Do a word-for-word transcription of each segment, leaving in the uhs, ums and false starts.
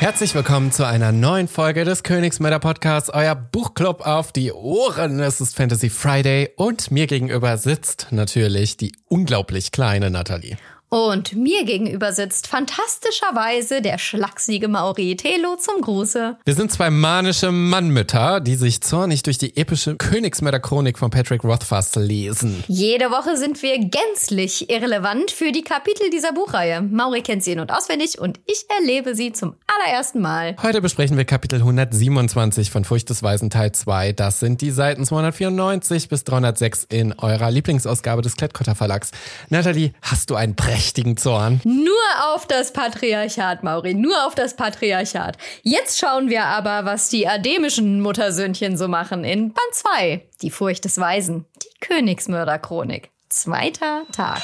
Herzlich willkommen zu einer neuen Folge des Königsmörder Podcasts, euer Buchclub auf die Ohren. Es ist Fantasy Friday und mir gegenüber sitzt natürlich die unglaublich kleine Nathalie. Und mir gegenüber sitzt fantastischerweise der schlachsige Mauri. Telo zum Gruße. Wir sind zwei manische Mannmütter, die sich zornig durch die epische Königsmörder-Chronik von Patrick Rothfuss lesen. Jede Woche sind wir gänzlich irrelevant für die Kapitel dieser Buchreihe. Mauri kennt sie in- und auswendig und ich erlebe sie zum allerersten Mal. Heute besprechen wir Kapitel hundertsiebenundzwanzig von Furcht des Weisen Teil zwei. Das sind die Seiten zweihundertvierundneunzig bis dreihundertsechs in eurer Lieblingsausgabe des Klettkotter Verlags. Nathalie, hast du einen prächtigen Zorn? Nur auf das Patriarchat, Mauri, nur auf das Patriarchat. Jetzt schauen wir aber, was die ademischen Muttersöhnchen so machen in Band zwei. Die Furcht des Weisen, die Königsmörder-Chronik. Zweiter Tag.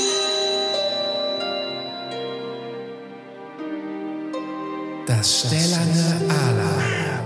Das stählerne Ala.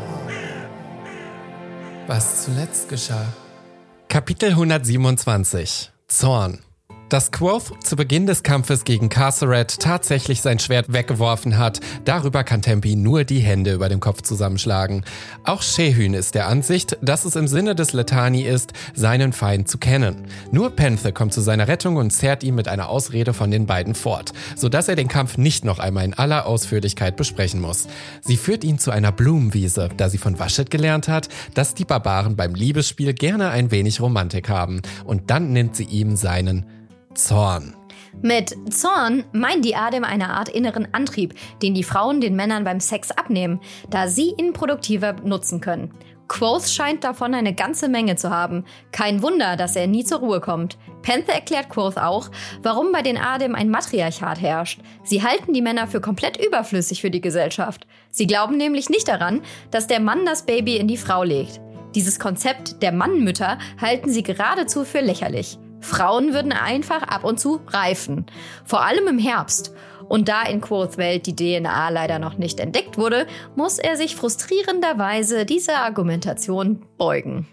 Was zuletzt geschah. Kapitel hundertsiebenundzwanzig. Zorn. Dass Quoth zu Beginn des Kampfes gegen Carceret tatsächlich sein Schwert weggeworfen hat, darüber kann Tempi nur die Hände über dem Kopf zusammenschlagen. Auch Shehyn ist der Ansicht, dass es im Sinne des Letani ist, seinen Feind zu kennen. Nur Penthe kommt zu seiner Rettung und zerrt ihn mit einer Ausrede von den beiden fort, sodass er den Kampf nicht noch einmal in aller Ausführlichkeit besprechen muss. Sie führt ihn zu einer Blumenwiese, da sie von Vashit gelernt hat, dass die Barbaren beim Liebesspiel gerne ein wenig Romantik haben. Und dann nimmt sie ihm seinen Zorn. Mit Zorn meinen die Adem eine Art inneren Antrieb, den die Frauen den Männern beim Sex abnehmen, da sie ihn produktiver nutzen können. Quoth scheint davon eine ganze Menge zu haben. Kein Wunder, dass er nie zur Ruhe kommt. Penthe erklärt Quoth auch, warum bei den Adem ein Matriarchat herrscht. Sie halten die Männer für komplett überflüssig für die Gesellschaft. Sie glauben nämlich nicht daran, dass der Mann das Baby in die Frau legt. Dieses Konzept der Mannmütter halten sie geradezu für lächerlich. Frauen würden einfach ab und zu reifen. Vor allem im Herbst. Und da in Quoths Welt die D N A leider noch nicht entdeckt wurde, muss er sich frustrierenderweise dieser Argumentation beugen.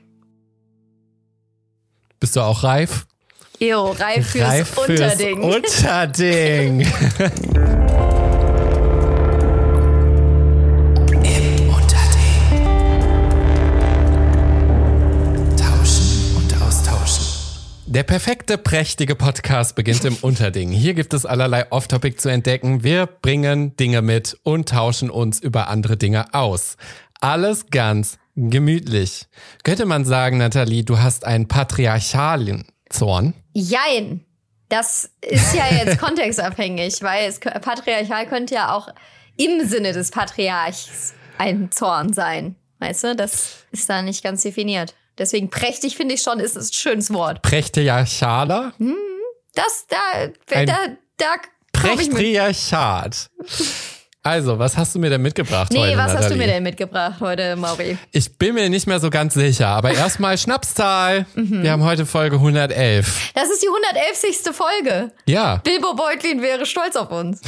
Bist du auch reif? Jo, reif fürs reif Unterding. Fürs Unterding. Der perfekte, prächtige Podcast beginnt im Unterding. Hier gibt es allerlei Off-Topic zu entdecken. Wir bringen Dinge mit und tauschen uns über andere Dinge aus. Alles ganz gemütlich. Könnte man sagen, Nathalie, du hast einen patriarchalen Zorn? Jein. Das ist ja jetzt kontextabhängig, weil es, patriarchal könnte ja auch im Sinne des Patriarchs ein Zorn sein. Weißt du, das ist da nicht ganz definiert. Deswegen prächtig finde ich schon, ist ein schönes Wort. Prächtiarchaler? Hm, das, da, ein da, da Prächtriarchat. Also, was hast du mir denn mitgebracht nee, heute, Nee, was Nathalie? hast du mir denn mitgebracht heute, Mauri? Ich bin mir nicht mehr so ganz sicher, aber erstmal Schnapszahl. Mhm. Wir haben heute Folge hundertelf. Das ist die hundertelfzigste Folge. Ja. Bilbo Beutlin wäre stolz auf uns.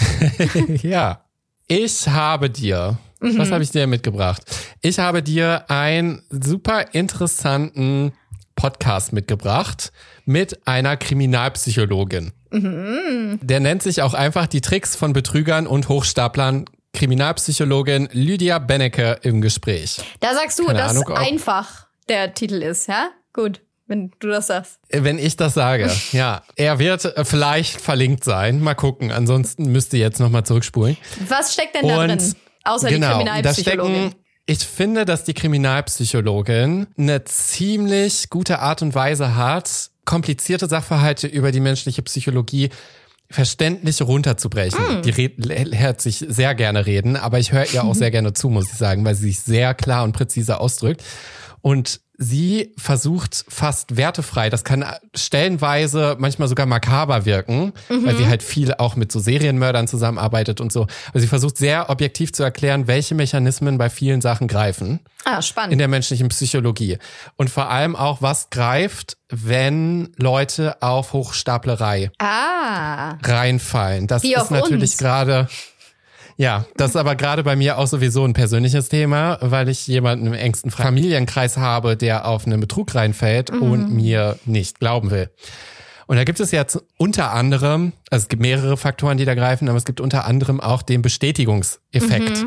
Ja. Ich habe dir... Mhm. Was habe ich dir mitgebracht? Ich habe dir einen super interessanten Podcast mitgebracht mit einer Kriminalpsychologin. Mhm. Der nennt sich auch einfach die Tricks von Betrügern und Hochstaplern. Kriminalpsychologin Lydia Bennecke im Gespräch. Da sagst du, Keine dass Ahnung, einfach der Titel ist, ja? Gut, wenn du das sagst. Wenn ich das sage, ja. Er wird vielleicht verlinkt sein. Mal gucken. Ansonsten müsst ihr jetzt nochmal zurückspulen. Was steckt denn da und drin? Außer genau, die Kriminalpsychologin. Da stecken, ich finde, dass die Kriminalpsychologin eine ziemlich gute Art und Weise hat, komplizierte Sachverhalte über die menschliche Psychologie verständlich runterzubrechen. Mm. Die red, hört sich sehr gerne reden, aber ich höre ihr auch sehr gerne zu, muss ich sagen, weil sie sich sehr klar und präzise ausdrückt. Und sie versucht fast wertefrei, das kann stellenweise manchmal sogar makaber wirken, mhm. weil sie halt viel auch mit so Serienmördern zusammenarbeitet und so. Aber sie versucht sehr objektiv zu erklären, welche Mechanismen bei vielen Sachen greifen. Ah, spannend. In der menschlichen Psychologie. Und vor allem auch, was greift, wenn Leute auf Hochstaplerei ah. reinfallen. Das Wie ist natürlich gerade... Ja, das ist aber gerade bei mir auch sowieso ein persönliches Thema, weil ich jemanden im engsten Familienkreis habe, der auf einen Betrug reinfällt mhm. und mir nicht glauben will. Und da gibt es jetzt unter anderem, also es gibt mehrere Faktoren, die da greifen, aber es gibt unter anderem auch den Bestätigungseffekt. Mhm.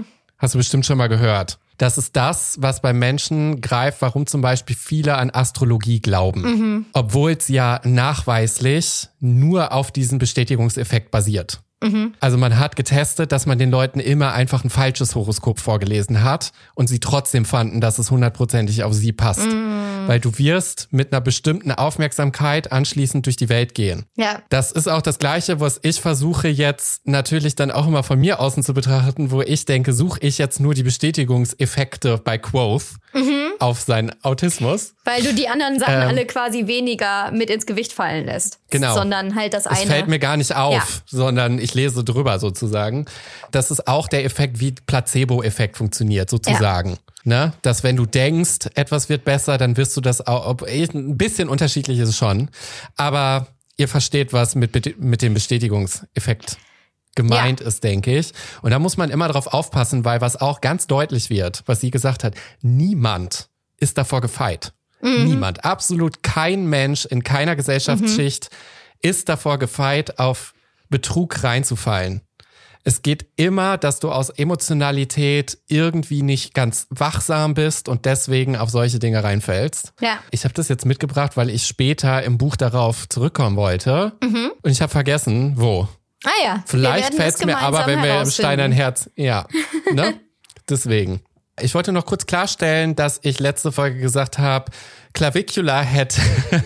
Hast du bestimmt schon mal gehört. Das ist das, was bei Menschen greift, warum zum Beispiel viele an Astrologie glauben. Mhm. Obwohl es ja nachweislich nur auf diesen Bestätigungseffekt basiert. Mhm. Also man hat getestet, dass man den Leuten immer einfach ein falsches Horoskop vorgelesen hat und sie trotzdem fanden, dass es hundertprozentig auf sie passt. Mhm. Weil du wirst mit einer bestimmten Aufmerksamkeit anschließend durch die Welt gehen. Ja. Das ist auch das Gleiche, was ich versuche jetzt natürlich dann auch immer von mir außen zu betrachten, wo ich denke, suche ich jetzt nur die Bestätigungseffekte bei Quoth mhm. auf seinen Autismus. Weil du die anderen Sachen ähm, alle quasi weniger mit ins Gewicht fallen lässt. Genau. Sondern halt das eine. Es fällt mir gar nicht auf, ja. sondern ich lese drüber sozusagen. Das ist auch der Effekt, wie Placebo-Effekt funktioniert sozusagen. Ja. Ne? Dass wenn du denkst, etwas wird besser, dann wirst du das auch, ob, ein bisschen unterschiedlich ist es schon. Aber ihr versteht, was mit, mit dem Bestätigungseffekt gemeint ja. ist, denke ich. Und da muss man immer drauf aufpassen, weil was auch ganz deutlich wird, was sie gesagt hat, niemand ist davor gefeit. Mhm. Niemand, absolut kein Mensch in keiner Gesellschaftsschicht mhm. ist davor gefeit, auf Betrug reinzufallen. Es geht immer, dass du aus Emotionalität irgendwie nicht ganz wachsam bist und deswegen auf solche Dinge reinfällst. Ja. Ich habe das jetzt mitgebracht, weil ich später im Buch darauf zurückkommen wollte. Mhm. Und ich habe vergessen, wo. Ah ja. Vielleicht fällt es mir aber, wenn wir im Steinernen Herz... Ja, ne? Deswegen. Ich wollte noch kurz klarstellen, dass ich letzte Folge gesagt habe, Clavicular Head...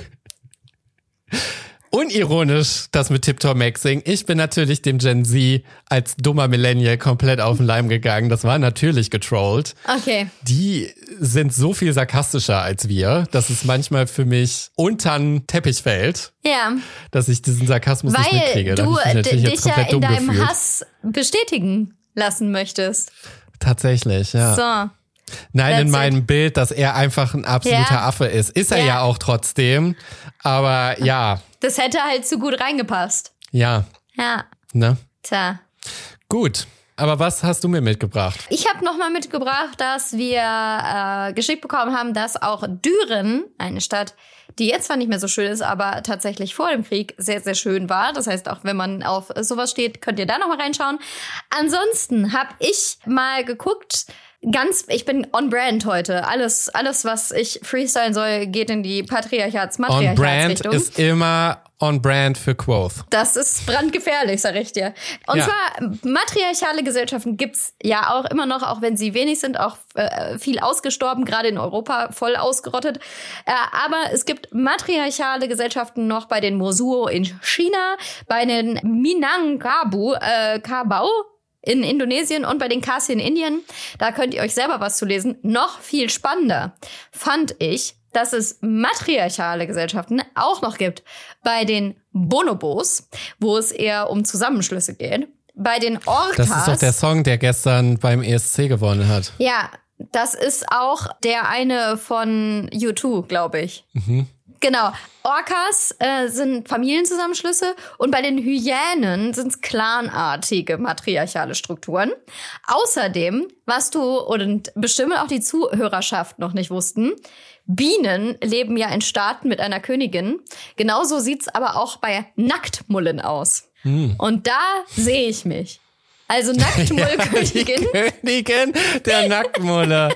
Unironisch, das mit Tiptoe Maxing. Ich bin natürlich dem Gen Z als dummer Millennial komplett auf den Leim gegangen. Das war natürlich getrollt. Okay. Die sind so viel sarkastischer als wir, dass es manchmal für mich untern Teppich fällt. Ja. Dass ich diesen Sarkasmus Weil nicht mitkriege. Weil du dich dich ja in deinem gefühlt. Hass bestätigen lassen möchtest. Tatsächlich, ja. So. Nein, That's in meinem it. Bild, dass er einfach ein absoluter ja. Affe ist. Ist er ja. ja auch trotzdem. Aber ja. Das hätte halt zu gut reingepasst. Ja. Ja. Ne? Tja. Gut. Aber was hast du mir mitgebracht? Ich habe nochmal mitgebracht, dass wir äh, geschickt bekommen haben, dass auch Düren, eine Stadt, die jetzt zwar nicht mehr so schön ist, aber tatsächlich vor dem Krieg sehr, sehr schön war. Das heißt, auch wenn man auf sowas steht, könnt ihr da nochmal reinschauen. Ansonsten habe ich mal geguckt, ganz, ich bin on brand heute. Alles, alles, was ich freestylen soll, geht in die Patriarchats-Matriarchatsrichtung. On brand ist immer on brand für Quoth. Das ist brandgefährlich, sag ich dir. Und ja. zwar, matriarchale Gesellschaften gibt's ja auch immer noch, auch wenn sie wenig sind, auch äh, viel ausgestorben, gerade in Europa voll ausgerottet. Äh, aber es gibt matriarchale Gesellschaften noch bei den Mosuo in China, bei den Minangkabau, äh, Kabau in Indonesien und bei den Khasi in Indien. Da könnt ihr euch selber was zu lesen. Noch viel spannender fand ich, dass es matriarchale Gesellschaften auch noch gibt. Bei den Bonobos, wo es eher um Zusammenschlüsse geht. Bei den Orcas. Das ist doch der Song, der gestern beim E S C gewonnen hat. Ja, das ist auch der eine von U zwei, glaube ich. Mhm. Genau. Orcas äh, sind Familienzusammenschlüsse und bei den Hyänen sind es clanartige matriarchale Strukturen. Außerdem, was du und bestimmt auch die Zuhörerschaft noch nicht wussten, Bienen leben ja in Staaten mit einer Königin. Genauso sieht's aber auch bei Nacktmullen aus. Hm. Und da sehe ich mich. Also Nacktmullkönigin. Ja, die Königin der Nacktmulle.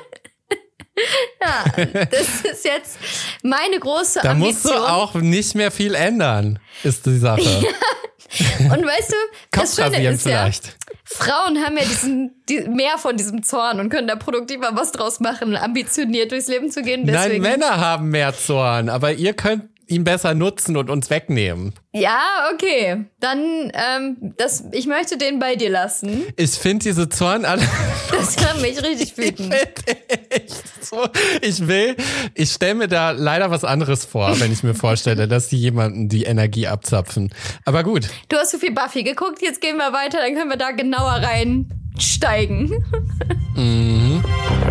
Ja, das ist jetzt meine große da Ambition. Da musst du auch nicht mehr viel ändern, ist die Sache. Ja. Und weißt du, das Schöne ist vielleicht. ja, Frauen haben ja diesen, die, mehr von diesem Zorn und können da produktiver was draus machen, ambitioniert durchs Leben zu gehen. Deswegen. Nein, Männer haben mehr Zorn, aber ihr könnt ihn besser nutzen und uns wegnehmen. Ja, okay. Dann, ähm, das, ich möchte den bei dir lassen. Ich finde diese Zorn alle. Das kann mich richtig wütend. Ich, echt so. ich will, ich stelle mir da leider was anderes vor, wenn ich mir vorstelle, dass die jemanden die Energie abzapfen. Aber gut. Du hast so viel Buffy geguckt, jetzt gehen wir weiter, dann können wir da genauer reinsteigen. Mhm.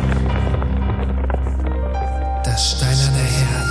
Das steinerne Herz.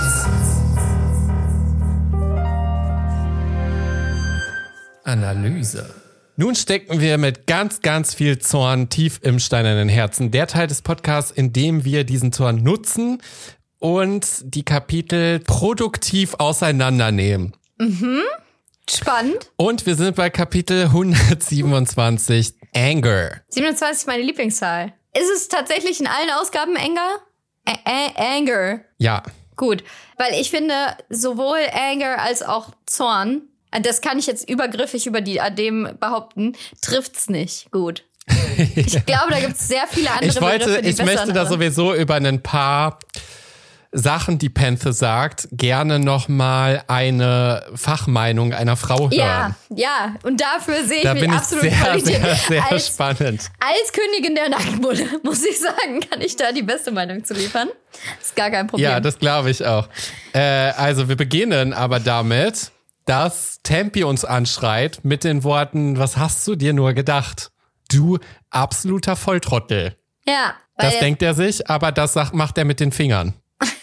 Analyse. Nun stecken wir mit ganz, ganz viel Zorn tief im steinernen Herzen. Der Teil des Podcasts, in dem wir diesen Zorn nutzen und die Kapitel produktiv auseinandernehmen. Mhm. Spannend. Und wir sind bei Kapitel hundertsiebenundzwanzig, Anger. siebenundzwanzig ist meine Lieblingszahl. Ist es tatsächlich in allen Ausgaben Anger? A- A- Anger. Ja. Gut, weil ich finde, sowohl Anger als auch Zorn, das kann ich jetzt übergriffig über die Adem behaupten, trifft's nicht gut. Ich ja. glaube, da gibt's sehr viele andere ich wollte, Begriffe, die Ich besser möchte da sowieso über ein paar Sachen, die Panther sagt, gerne nochmal eine Fachmeinung einer Frau hören. Ja, ja. Und dafür sehe ich da mich bin absolut ich sehr, qualifiziert. sehr, sehr als, spannend. Als Königin der Nacktmulle, muss ich sagen, kann ich da die beste Meinung zu liefern. Ist gar kein Problem. Ja, das glaube ich auch. Äh, also wir beginnen aber damit, dass Tempi uns anschreit mit den Worten, was hast du dir nur gedacht? Du absoluter Volltrottel. Ja. Das denkt er sich, aber das sagt, macht er mit den Fingern.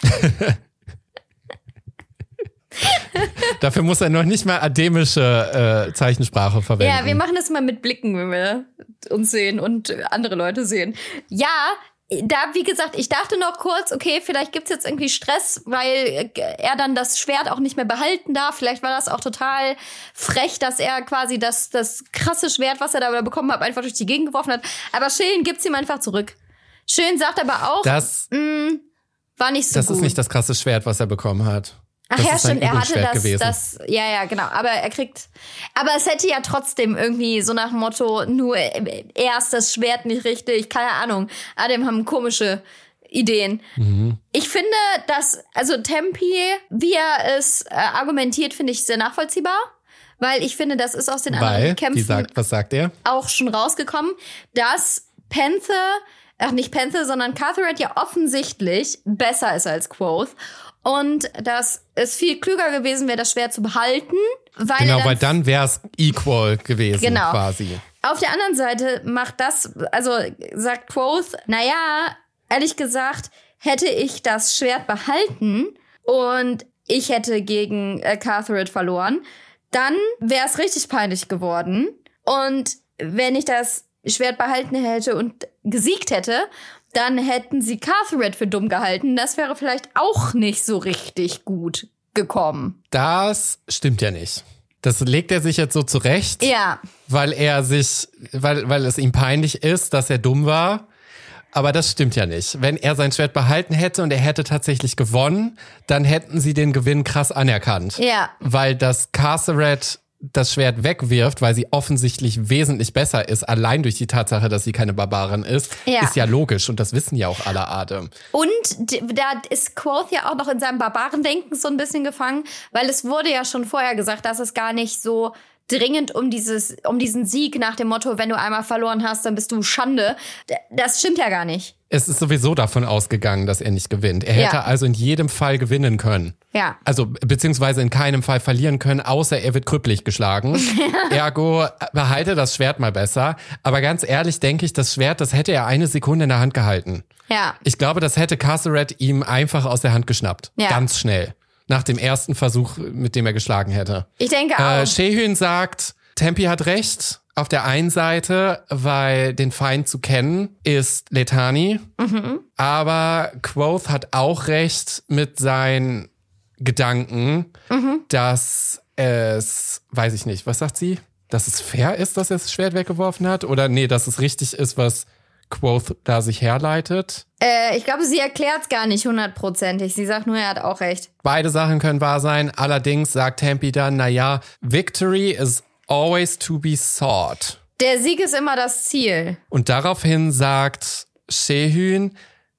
Dafür muss er noch nicht mal ademische äh, Zeichensprache verwenden. Ja, wir machen das mal mit Blicken, wenn wir uns sehen und andere Leute sehen. Ja, da, wie gesagt, ich dachte noch kurz, okay, vielleicht gibt's jetzt irgendwie Stress, weil er dann das Schwert auch nicht mehr behalten darf. Vielleicht war das auch total frech, dass er quasi das, das krasse Schwert, was er da bekommen hat, einfach durch die Gegend geworfen hat. Aber Schillen gibt's ihm einfach zurück. Schillen sagt aber auch, das, mh, war nicht so das gut. ist nicht das krasse Schwert, was er bekommen hat. Ach das ja, ist sein stimmt, er hatte das, gewesen. das, ja, ja, genau, aber er kriegt, aber es hätte ja trotzdem irgendwie so nach dem Motto, nur erst das Schwert nicht richtig, keine Ahnung, Adem haben komische Ideen. Mhm. Ich finde, dass, also Tempi, wie er es äh, argumentiert, finde ich sehr nachvollziehbar, weil ich finde, das ist aus den anderen weil, Kämpfen die sagt, was sagt er? Auch schon rausgekommen, dass Panther, ach nicht Panther, sondern Carteret ja offensichtlich besser ist als Quoth. Und dass es viel klüger gewesen wäre, das Schwert zu behalten. Weil genau, dann weil dann wäre es equal gewesen, genau. quasi. Auf der anderen Seite macht das, also sagt Quoth, naja, ehrlich gesagt, hätte ich das Schwert behalten und ich hätte gegen äh, Carteret verloren, dann wäre es richtig peinlich geworden. Und wenn ich das Schwert behalten hätte und gesiegt hätte, dann hätten sie Carteret für dumm gehalten. Das wäre vielleicht auch nicht so richtig gut gekommen. Das stimmt ja nicht. Das legt er sich jetzt so zurecht, ja. weil er sich, weil, weil es ihm peinlich ist, dass er dumm war. Aber das stimmt ja nicht. Wenn er sein Schwert behalten hätte und er hätte tatsächlich gewonnen, dann hätten sie den Gewinn krass anerkannt. Ja. Weil das Carteret das Schwert wegwirft, weil sie offensichtlich wesentlich besser ist, allein durch die Tatsache, dass sie keine Barbarin ist, ja. ist ja logisch und das wissen ja auch alle Adem. Und da ist Quoth ja auch noch in seinem Barbarendenken so ein bisschen gefangen, weil es wurde ja schon vorher gesagt, dass es gar nicht so dringend um dieses, um diesen Sieg nach dem Motto, wenn du einmal verloren hast, dann bist du Schande. Das stimmt ja gar nicht. Es ist sowieso davon ausgegangen, dass er nicht gewinnt. Er hätte ja. also in jedem Fall gewinnen können. Ja. Also, beziehungsweise in keinem Fall verlieren können, außer er wird krüppelig geschlagen. Ergo, behalte das Schwert mal besser. Aber ganz ehrlich denke ich, das Schwert, das hätte er eine Sekunde in der Hand gehalten. Ja. Ich glaube, das hätte Carteret ihm einfach aus der Hand geschnappt. Ja. Ganz schnell. Nach dem ersten Versuch, mit dem er geschlagen hätte. Ich denke auch. Äh, Shehyn sagt, Tempi hat recht. Auf der einen Seite, weil den Feind zu kennen ist Letani. Mhm. Aber Quoth hat auch recht mit seinen Gedanken, mhm. dass es, weiß ich nicht, was sagt sie? Dass es fair ist, dass er das Schwert weggeworfen hat? Oder nee, dass es richtig ist, was Quoth da sich herleitet? Äh, ich glaube, sie erklärt es gar nicht hundertprozentig. Sie sagt nur, er hat auch recht. Beide Sachen können wahr sein. Allerdings sagt Tempi dann, naja, Victory is always to be sought. Der Sieg ist immer das Ziel. Und daraufhin sagt Shehyn,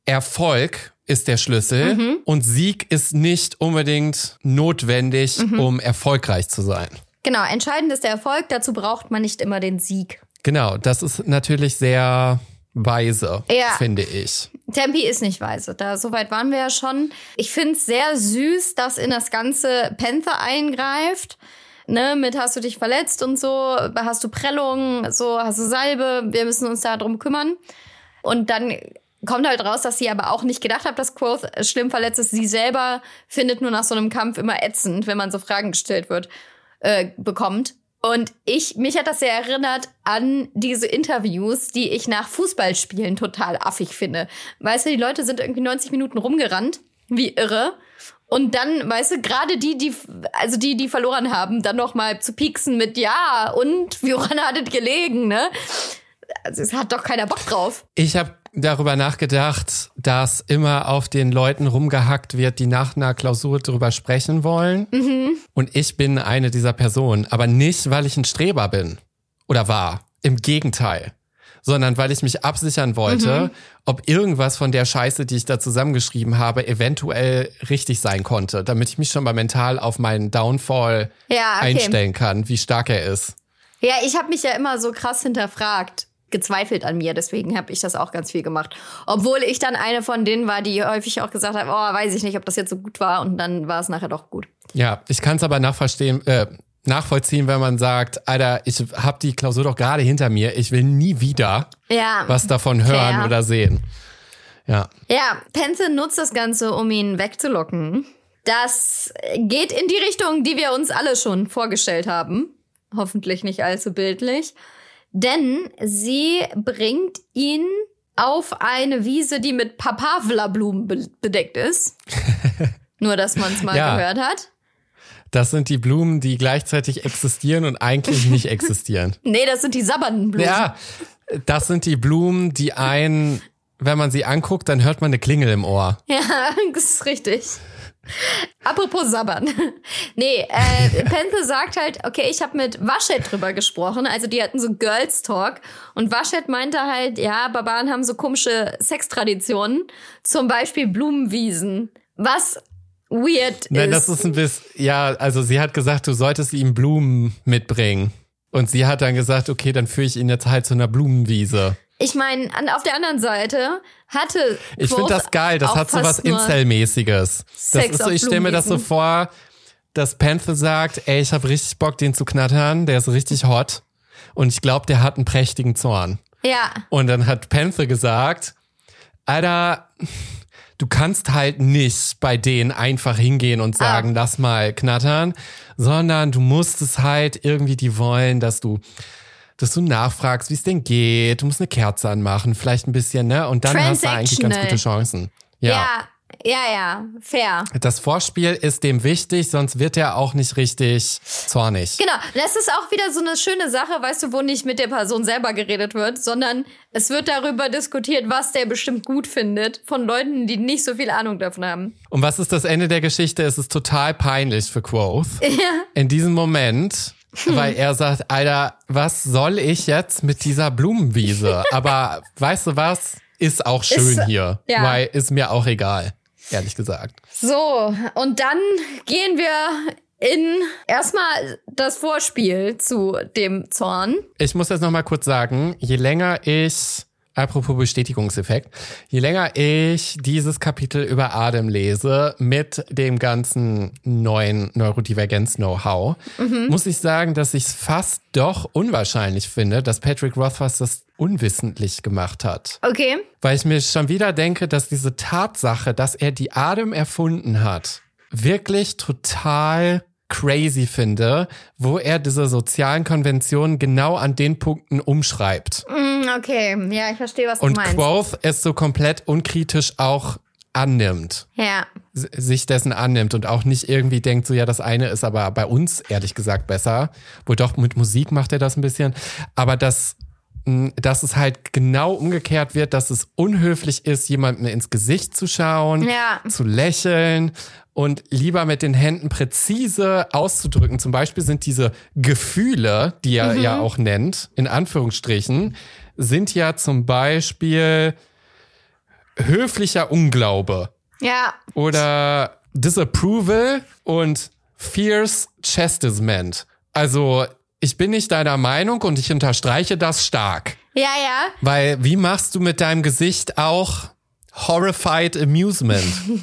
Erfolg ist der Schlüssel mhm. und Sieg ist nicht unbedingt notwendig, mhm. um erfolgreich zu sein. Genau, entscheidend ist der Erfolg, dazu braucht man nicht immer den Sieg. Genau, das ist natürlich sehr weise, ja. finde ich. Tempi ist nicht weise, da soweit waren wir ja schon. Ich finde es sehr süß, dass in das ganze Panther eingreift. Ne, mit hast du dich verletzt und so, hast du Prellungen, so hast du Salbe, wir müssen uns da drum kümmern. Und dann kommt halt raus, dass sie aber auch nicht gedacht hat, dass Quoth schlimm verletzt ist. Sie selber findet nur nach so einem Kampf immer ätzend, wenn man so Fragen gestellt wird, äh, bekommt. Und ich, mich hat das sehr erinnert an diese Interviews, die ich nach Fußballspielen total affig finde. Weißt du, die Leute sind irgendwie neunzig Minuten rumgerannt, wie irre. Und dann, weißt du, gerade die, die, also die, die verloren haben, dann noch mal zu pieksen mit, ja, und woran hat es gelegen, ne? Also es hat doch keiner Bock drauf. Ich habe darüber nachgedacht, dass immer auf den Leuten rumgehackt wird, die nach einer Klausur drüber sprechen wollen. Mhm. Und ich bin eine dieser Personen. Aber nicht, weil ich ein Streber bin. Oder war. Im Gegenteil. Sondern weil ich mich absichern wollte, mhm. ob irgendwas von der Scheiße, die ich da zusammengeschrieben habe, eventuell richtig sein konnte. Damit ich mich schon mal mental auf meinen Downfall ja, okay. einstellen kann, wie stark er ist. Ja, ich habe mich ja immer so krass hinterfragt. Gezweifelt an mir, deswegen habe ich das auch ganz viel gemacht. Obwohl ich dann eine von denen war, die häufig auch gesagt hat, oh, weiß ich nicht, ob das jetzt so gut war, und dann war es nachher doch gut. Ja, ich kann es aber nachverstehen, äh, nachvollziehen, wenn man sagt, Alter, ich habe die Klausur doch gerade hinter mir, ich will nie wieder ja, was davon hören fair. oder sehen. Ja, ja, Pence nutzt das Ganze, um ihn wegzulocken. Das geht in die Richtung, die wir uns alle schon vorgestellt haben. Hoffentlich nicht allzu bildlich. Denn sie bringt ihn auf eine Wiese, die mit Papavla-Blumen be- bedeckt ist. Nur, dass man es mal ja. gehört hat. Das sind die Blumen, die gleichzeitig existieren und eigentlich nicht existieren. Nee, das sind die sabbernden Blumen. Ja, das sind die Blumen, die einen, wenn man sie anguckt, dann hört man eine Klingel im Ohr. Ja, das ist richtig. Apropos Sabbern. Nee, äh, Pence sagt halt, okay, ich habe mit Vaschet drüber gesprochen. Also die hatten so Girls Talk. Und Vaschet meinte halt, ja, Barbaren haben so komische Sextraditionen. Zum Beispiel Blumenwiesen. Was weird ist. Nein, das ist ein bisschen, ja, also sie hat gesagt, du solltest ihm Blumen mitbringen. Und sie hat dann gesagt, okay, dann führe ich ihn jetzt halt zu einer Blumenwiese. Ich meine, auf der anderen Seite hatte Ich finde das geil, das hat so was Incel-mäßiges. Das ist so, ich stelle mir das so vor, dass Panther sagt, ey, ich habe richtig Bock, den zu knattern, der ist richtig hot. Und ich glaube, der hat einen prächtigen Zorn. Ja. Und dann hat Panther gesagt, Alter, du kannst halt nicht bei denen einfach hingehen und sagen, ah. lass mal knattern, sondern du musst es halt irgendwie, die wollen, dass du dass du nachfragst, wie es denn geht. Du musst eine Kerze anmachen, vielleicht ein bisschen, ne? Und dann hast du eigentlich ganz gute Chancen. Ja. ja, ja, ja, fair. Das Vorspiel ist dem wichtig, sonst wird er auch nicht richtig zornig. Genau, das ist auch wieder so eine schöne Sache, weißt du, wo nicht mit der Person selber geredet wird, sondern es wird darüber diskutiert, was der bestimmt gut findet, von Leuten, die nicht so viel Ahnung davon haben. Und was ist das Ende der Geschichte? Es ist total peinlich für Quoth. Ja. In diesem Moment... Hm. Weil er sagt, Alter, was soll ich jetzt mit dieser Blumenwiese? Aber weißt du was? Ist auch schön ist, hier. Ja. Weil ist mir auch egal, ehrlich gesagt. So, und dann gehen wir in erstmal das Vorspiel zu dem Zorn. Ich muss jetzt noch mal kurz sagen, je länger ich... Apropos Bestätigungseffekt. Je länger ich dieses Kapitel über Adam lese mit dem ganzen neuen Neurodivergenz-Know-how, mhm. muss ich sagen, dass ich es fast doch unwahrscheinlich finde, dass Patrick Rothfuss das unwissentlich gemacht hat. Okay. Weil ich mir schon wieder denke, dass diese Tatsache, dass er die Adam erfunden hat, wirklich total crazy finde, wo er diese sozialen Konventionen genau an den Punkten umschreibt. Okay, ja, ich verstehe, was du und meinst. Und Quoth es so komplett unkritisch auch annimmt. Ja. S- sich dessen annimmt und auch nicht irgendwie denkt, so ja, das eine ist aber bei uns ehrlich gesagt besser. Wohl doch, mit Musik macht er das ein bisschen. Aber dass, dass es halt genau umgekehrt wird, dass es unhöflich ist, jemandem ins Gesicht zu schauen, ja. zu lächeln und lieber mit den Händen präzise auszudrücken. Zum Beispiel sind diese Gefühle, die er mhm. ja auch nennt, in Anführungsstrichen, sind ja zum Beispiel höflicher Unglaube. Ja. Oder Disapproval und Fierce Chastisement. Also, ich bin nicht deiner Meinung und ich unterstreiche das stark. Ja, ja. Weil, wie machst du mit deinem Gesicht auch horrified amusement?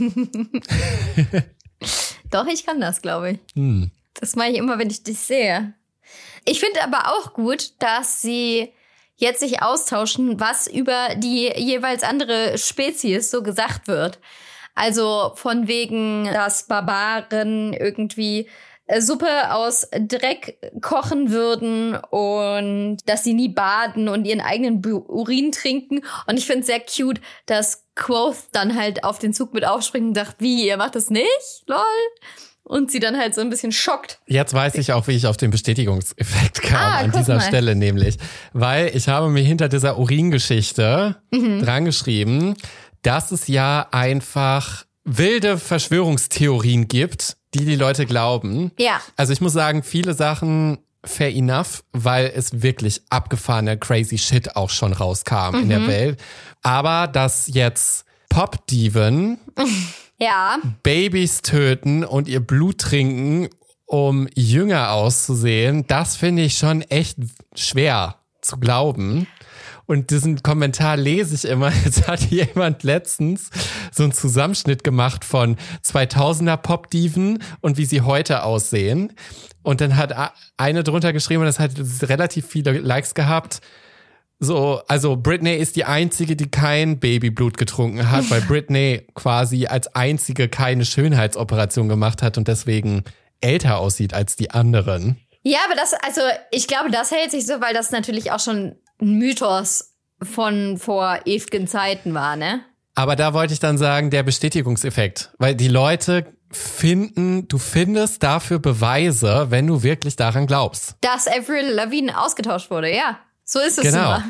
Doch, ich kann das, glaube ich. Hm. Das mache ich immer, wenn ich dich sehe. Ich finde aber auch gut, dass sie jetzt sich austauschen, was über die jeweils andere Spezies so gesagt wird. Also von wegen, dass Barbaren irgendwie Suppe aus Dreck kochen würden und dass sie nie baden und ihren eigenen Urin trinken. Und ich finde es sehr cute, dass Quoth dann halt auf den Zug mit aufspringt und sagt, wie, ihr macht das nicht? Lol. und sie dann halt so ein bisschen schockt. Jetzt weiß ich auch, wie ich auf den Bestätigungseffekt kam Ah, an guck dieser mal. Stelle nämlich. Weil ich habe mir hinter dieser Uringeschichte mhm. dran geschrieben, dass es ja einfach wilde Verschwörungstheorien gibt, die die Leute glauben. Ja. Also ich muss sagen, viele Sachen fair enough, weil es wirklich abgefahrene crazy Shit auch schon rauskam mhm. in der Welt. Aber dass jetzt Pop-Diven ja. Babys töten und ihr Blut trinken, um jünger auszusehen, das finde ich schon echt schwer zu glauben. Und diesen Kommentar lese ich immer. Jetzt hat jemand letztens so einen Zusammenschnitt gemacht von zweitausender Pop-Diven und wie sie heute aussehen. Und dann hat eine drunter geschrieben, und das hat relativ viele Likes gehabt. So, also Britney ist die einzige, die kein Babyblut getrunken hat, weil Britney quasi als einzige keine Schönheitsoperation gemacht hat und deswegen älter aussieht als die anderen. Ja, aber das, also ich glaube, das hält sich so, weil das natürlich auch schon ein Mythos von vor ewigen Zeiten war, ne? Aber da wollte ich dann sagen, der Bestätigungseffekt, weil die Leute finden, du findest dafür Beweise, wenn du wirklich daran glaubst. Dass Avril Lavigne ausgetauscht wurde, ja. So ist es genau. nun mal.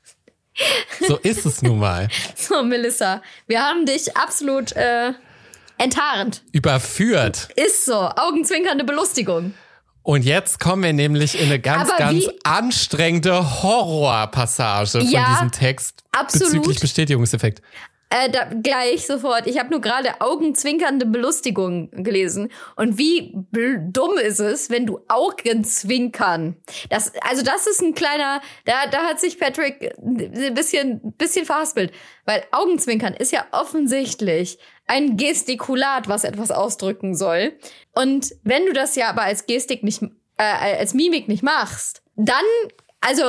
So ist es nun mal. So, Melissa, wir haben dich absolut äh, enttarnt. Überführt. Ist so, augenzwinkernde Belustigung. Und jetzt kommen wir nämlich in eine ganz, Aber ganz wie? anstrengende Horrorpassage von Ja, diesem Text absolut. bezüglich Bestätigungseffekt. Äh, da, gleich sofort. Ich habe nur gerade augenzwinkernde Belustigung gelesen. Und wie bl- dumm ist es, wenn du Augenzwinkern. Das, also das ist ein kleiner, da, da hat sich Patrick ein bisschen, bisschen verhaspelt. Weil Augenzwinkern ist ja offensichtlich ein Gestikulat, was etwas ausdrücken soll. Und wenn du das ja aber als Gestik nicht, äh, als Mimik nicht machst, dann, also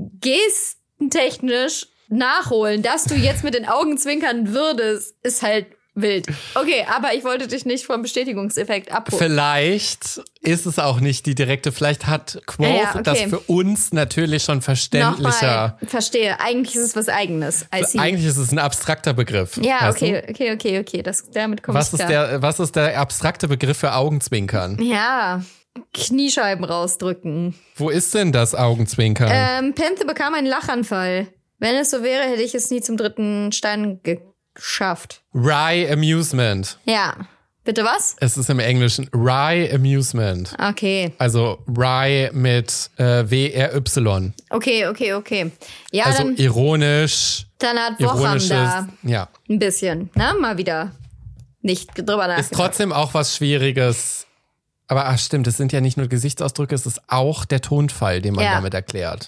gestentechnisch nachholen, dass du jetzt mit den Augen zwinkern würdest, ist halt wild. Okay, aber ich wollte dich nicht vom Bestätigungseffekt abholen. Vielleicht ist es auch nicht die direkte, vielleicht hat Quoth Ja, ja, okay. das für uns natürlich schon verständlicher. Nochmal, verstehe. Eigentlich ist es was Eigenes. I see. Eigentlich ist es ein abstrakter Begriff. Ja, weißt okay, du? okay, okay, okay. Das, damit komme ich Was ist, klar. der, was ist der abstrakte Begriff für Augenzwinkern? Ja, Kniescheiben rausdrücken. Wo ist denn das Augenzwinkern? Ähm, Panther bekam einen Lachanfall. Wenn es so wäre, hätte ich es nie zum dritten Stein geschafft. Wry Amusement. Ja. Bitte was? Es ist im Englischen Wry Amusement. Okay. Also Wry mit äh, W R Y. Okay, okay, okay. Ja, Also dann, ironisch. dann hat Wocham Ironisches. da Ja. ein bisschen, ne? Mal wieder nicht drüber nachgedacht. Ist trotzdem auch was Schwieriges. Aber ach stimmt, es sind ja nicht nur Gesichtsausdrücke, es ist auch der Tonfall, den man Ja. damit erklärt.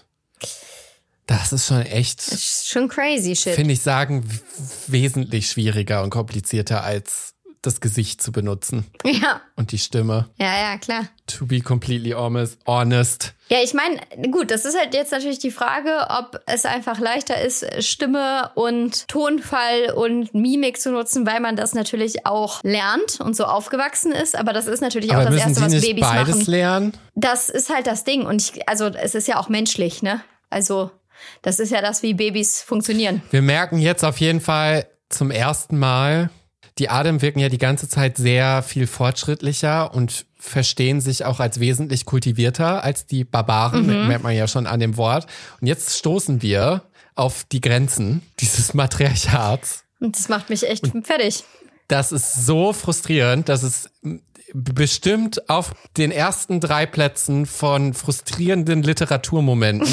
Das ist schon echt, Das ist schon crazy shit. finde ich sagen, w- wesentlich schwieriger und komplizierter als das Gesicht zu benutzen Ja, und die Stimme. ja, ja, klar. To be completely honest. honest. Ja, ich meine, gut, das ist halt jetzt natürlich die Frage, ob es einfach leichter ist, Stimme und Tonfall und Mimik zu nutzen, weil man das natürlich auch lernt und so aufgewachsen ist. Aber das ist natürlich Aber auch das müssen Erste, Sie was nicht Babys beides machen. lernen? Das ist halt das Ding. Und ich, also es ist ja auch menschlich, ne? Also das ist ja das, wie Babys funktionieren. Wir merken jetzt auf jeden Fall zum ersten Mal, die Adem wirken ja die ganze Zeit sehr viel fortschrittlicher und verstehen sich auch als wesentlich kultivierter als die Barbaren, Mhm. merkt man ja schon an dem Wort. Und jetzt stoßen wir auf die Grenzen dieses Matriarchats. Und das macht mich echt fertig. Das ist so frustrierend, dass es bestimmt auf den ersten drei Plätzen von frustrierenden Literaturmomenten,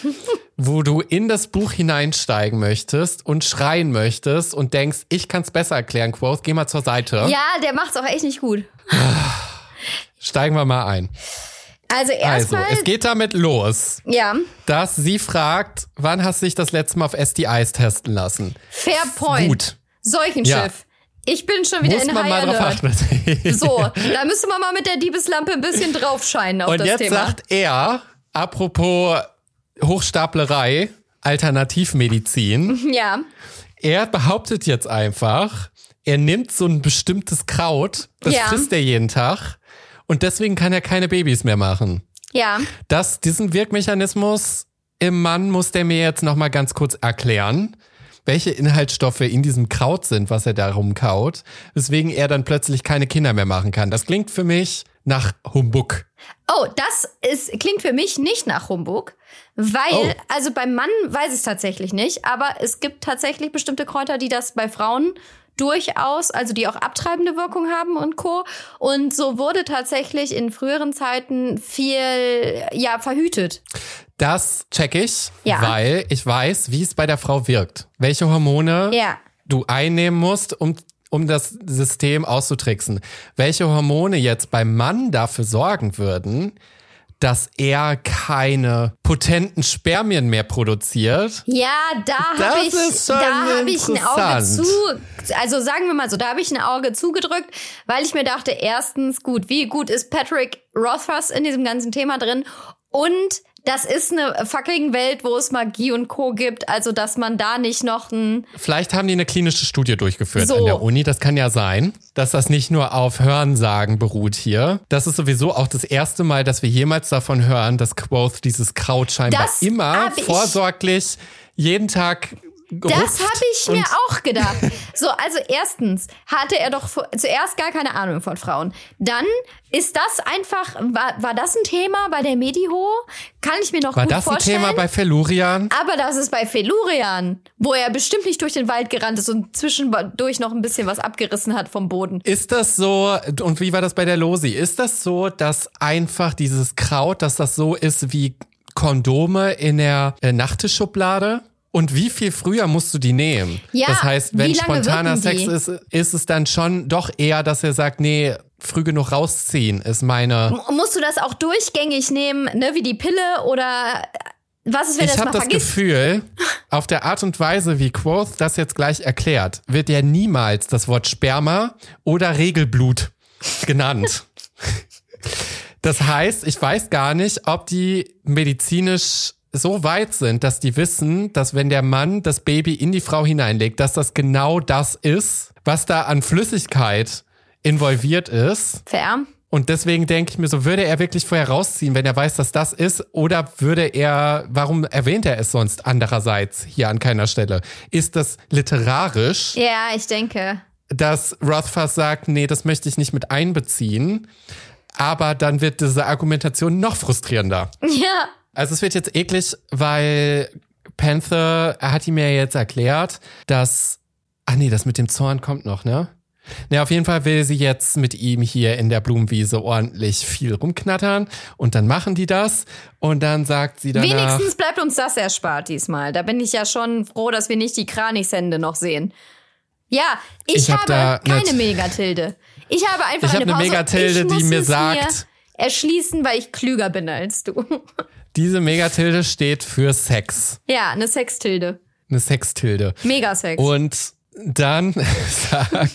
wo du in das Buch hineinsteigen möchtest und schreien möchtest und denkst, ich kann es besser erklären, Quoth, geh mal zur Seite. Ja, der macht's auch echt nicht gut. Steigen wir mal ein. Also Also, erstmal, es geht damit los, ja, dass sie fragt, wann hast du dich das letzte Mal auf S T Is testen lassen? Fair Point. Gut. Seuchenschiff. Ja. Ich bin schon wieder Muss in man High mal drauf Alert. achten. So, da müsste man mal mit der Diebeslampe ein bisschen draufscheinen auf Und das jetzt Thema. sagt er, apropos Hochstaplerei, Alternativmedizin, Ja, er behauptet jetzt einfach, er nimmt so ein bestimmtes Kraut, das Ja. frisst er jeden Tag und deswegen kann er keine Babys mehr machen. ja. Das, diesen Wirkmechanismus im Mann muss der mir jetzt nochmal ganz kurz erklären. welche Inhaltsstoffe in diesem Kraut sind, was er da rumkaut, weswegen er dann plötzlich keine Kinder mehr machen kann. Das klingt für mich nach Humbug. Oh, das ist, klingt für mich nicht nach Humbug, weil, oh. also beim Mann weiß ich es tatsächlich nicht, aber es gibt tatsächlich bestimmte Kräuter, die das bei Frauen durchaus, also die auch abtreibende Wirkung haben und Co. Und so wurde tatsächlich in früheren Zeiten viel, ja, verhütet. Das check ich, ja. weil ich weiß, wie es bei der Frau wirkt. Welche Hormone ja. du einnehmen musst, um um das System auszutricksen. Welche Hormone jetzt beim Mann dafür sorgen würden, dass er keine potenten Spermien mehr produziert. Ja, da habe ich, da hab ich ein Auge zu, also sagen wir mal so, da habe ich ein Auge zugedrückt, weil ich mir dachte, erstens, gut, wie gut ist Patrick Rothfuss in diesem ganzen Thema drin und das ist eine fucking Welt, wo es Magie und Co. gibt, also dass man da nicht noch ein... Vielleicht haben die eine klinische Studie durchgeführt so. an der Uni, das kann ja sein, dass das nicht nur auf Hörensagen beruht hier. Das ist sowieso auch das erste Mal, dass wir jemals davon hören, dass Quoth dieses Kraut scheinbar das immer vorsorglich jeden Tag... Das habe ich mir auch gedacht. So, also erstens hatte er doch zuerst gar keine Ahnung von Frauen. Dann ist das einfach, war, war das ein Thema bei der Mediho? Kann ich mir noch war gut das vorstellen. Ein Thema bei Felurian? Aber das ist bei Felurian, wo er bestimmt nicht durch den Wald gerannt ist und zwischendurch noch ein bisschen was abgerissen hat vom Boden. Ist das so, und wie war das bei der Losi? Ist das so, dass einfach dieses Kraut, dass das so ist wie Kondome in der äh, Nachttischschublade? Und wie viel früher musst du die nehmen? Ja, das heißt, wenn wie lange spontaner Sex die? ist, ist es dann schon doch eher, dass er sagt, nee, früh genug rausziehen ist meine... M- musst du das auch durchgängig nehmen, ne, wie die Pille oder was ist, wenn ich das mal hab das vergisst? Gefühl, auf der Art und Weise, wie Quoth das jetzt gleich erklärt, wird ja niemals das Wort Sperma oder Regelblut genannt. Das heißt, ich weiß gar nicht, ob die medizinisch so weit sind, dass die wissen, dass wenn der Mann das Baby in die Frau hineinlegt, dass das genau das ist, was da an Flüssigkeit involviert ist. Fair. Und deswegen denke ich mir so, würde er wirklich vorher rausziehen, wenn er weiß, dass das ist? Oder würde er, warum erwähnt er es sonst andererseits hier an keiner Stelle? Ist das literarisch? Ja, ich denke. Dass Rothfuss sagt, nee, das möchte ich nicht mit einbeziehen. Aber dann wird diese Argumentation noch frustrierender. Ja. Also es wird jetzt eklig, weil Panther, er hat ihm ja jetzt erklärt, dass, ach nee, das mit dem Zorn kommt noch, ne? Ne, auf jeden Fall will sie jetzt mit ihm hier in der Blumenwiese ordentlich viel rumknattern und dann machen die das und dann sagt sie danach... Wenigstens bleibt uns das erspart diesmal. Da bin ich ja schon froh, dass wir nicht die Kranichshände noch sehen. Ja, ich, ich hab habe keine nicht, Megatilde. Ich habe einfach ich eine hab eine Pause. Megatilde, ich muss die mir es sagt... Mir erschließen, weil ich klüger bin als du. Diese Megatilde steht für Sex. Ja, eine Sextilde. Eine Sextilde. Megasex. Und dann sagt...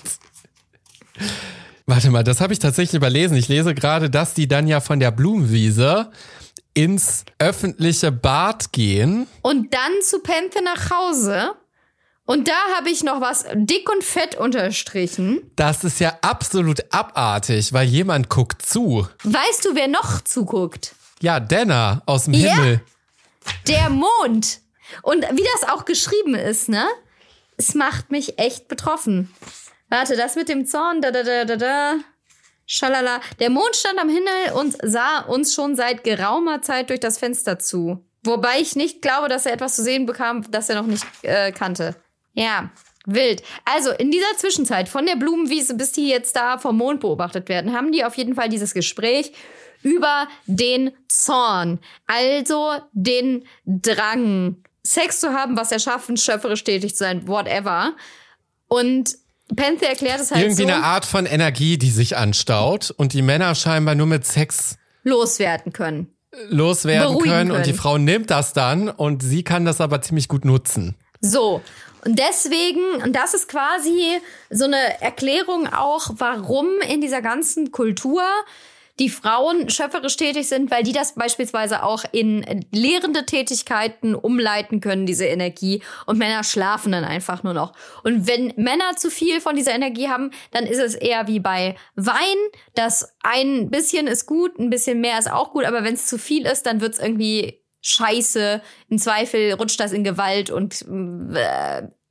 Warte mal, das habe ich tatsächlich überlesen. Ich lese gerade, dass die dann ja von der Blumenwiese ins öffentliche Bad gehen. Und dann zu Panther nach Hause. Und da habe ich noch was dick und fett unterstrichen. Das ist ja absolut abartig, weil jemand guckt zu. Weißt du, wer noch zuguckt? Ja, Dana aus dem Ja, Himmel. Der Mond. Und wie das auch geschrieben ist, ne? Es macht mich echt betroffen. Warte, das mit dem Zorn, da, da, da, da, da. Schalala. Der Mond stand am Himmel und sah uns schon seit geraumer Zeit durch das Fenster zu. Wobei ich nicht glaube, dass er etwas zu sehen bekam, das er noch nicht äh, kannte. Ja, wild. Also in dieser Zwischenzeit, von der Blumenwiese bis die jetzt da vom Mond beobachtet werden, haben die auf jeden Fall dieses Gespräch über den Zorn. Also den Drang, Sex zu haben, was erschaffen, schöpferisch tätig zu sein, whatever. Und Panther erklärt es halt Irgendwie so. eine Art von Energie, die sich anstaut und die Männer scheinbar nur mit Sex loswerden können. Loswerden können, können. Und die Frau nimmt das dann und sie kann das aber ziemlich gut nutzen. So. Und deswegen, und das ist quasi so eine Erklärung auch, warum in dieser ganzen Kultur die Frauen schöpferisch tätig sind, weil die das beispielsweise auch in lehrende Tätigkeiten umleiten können, diese Energie. Und Männer schlafen dann einfach nur noch. Und wenn Männer zu viel von dieser Energie haben, dann ist es eher wie bei Wein, dass ein bisschen ist gut, ein bisschen mehr ist auch gut. Aber wenn es zu viel ist, dann wird es irgendwie scheiße. Im Zweifel rutscht das in Gewalt und äh,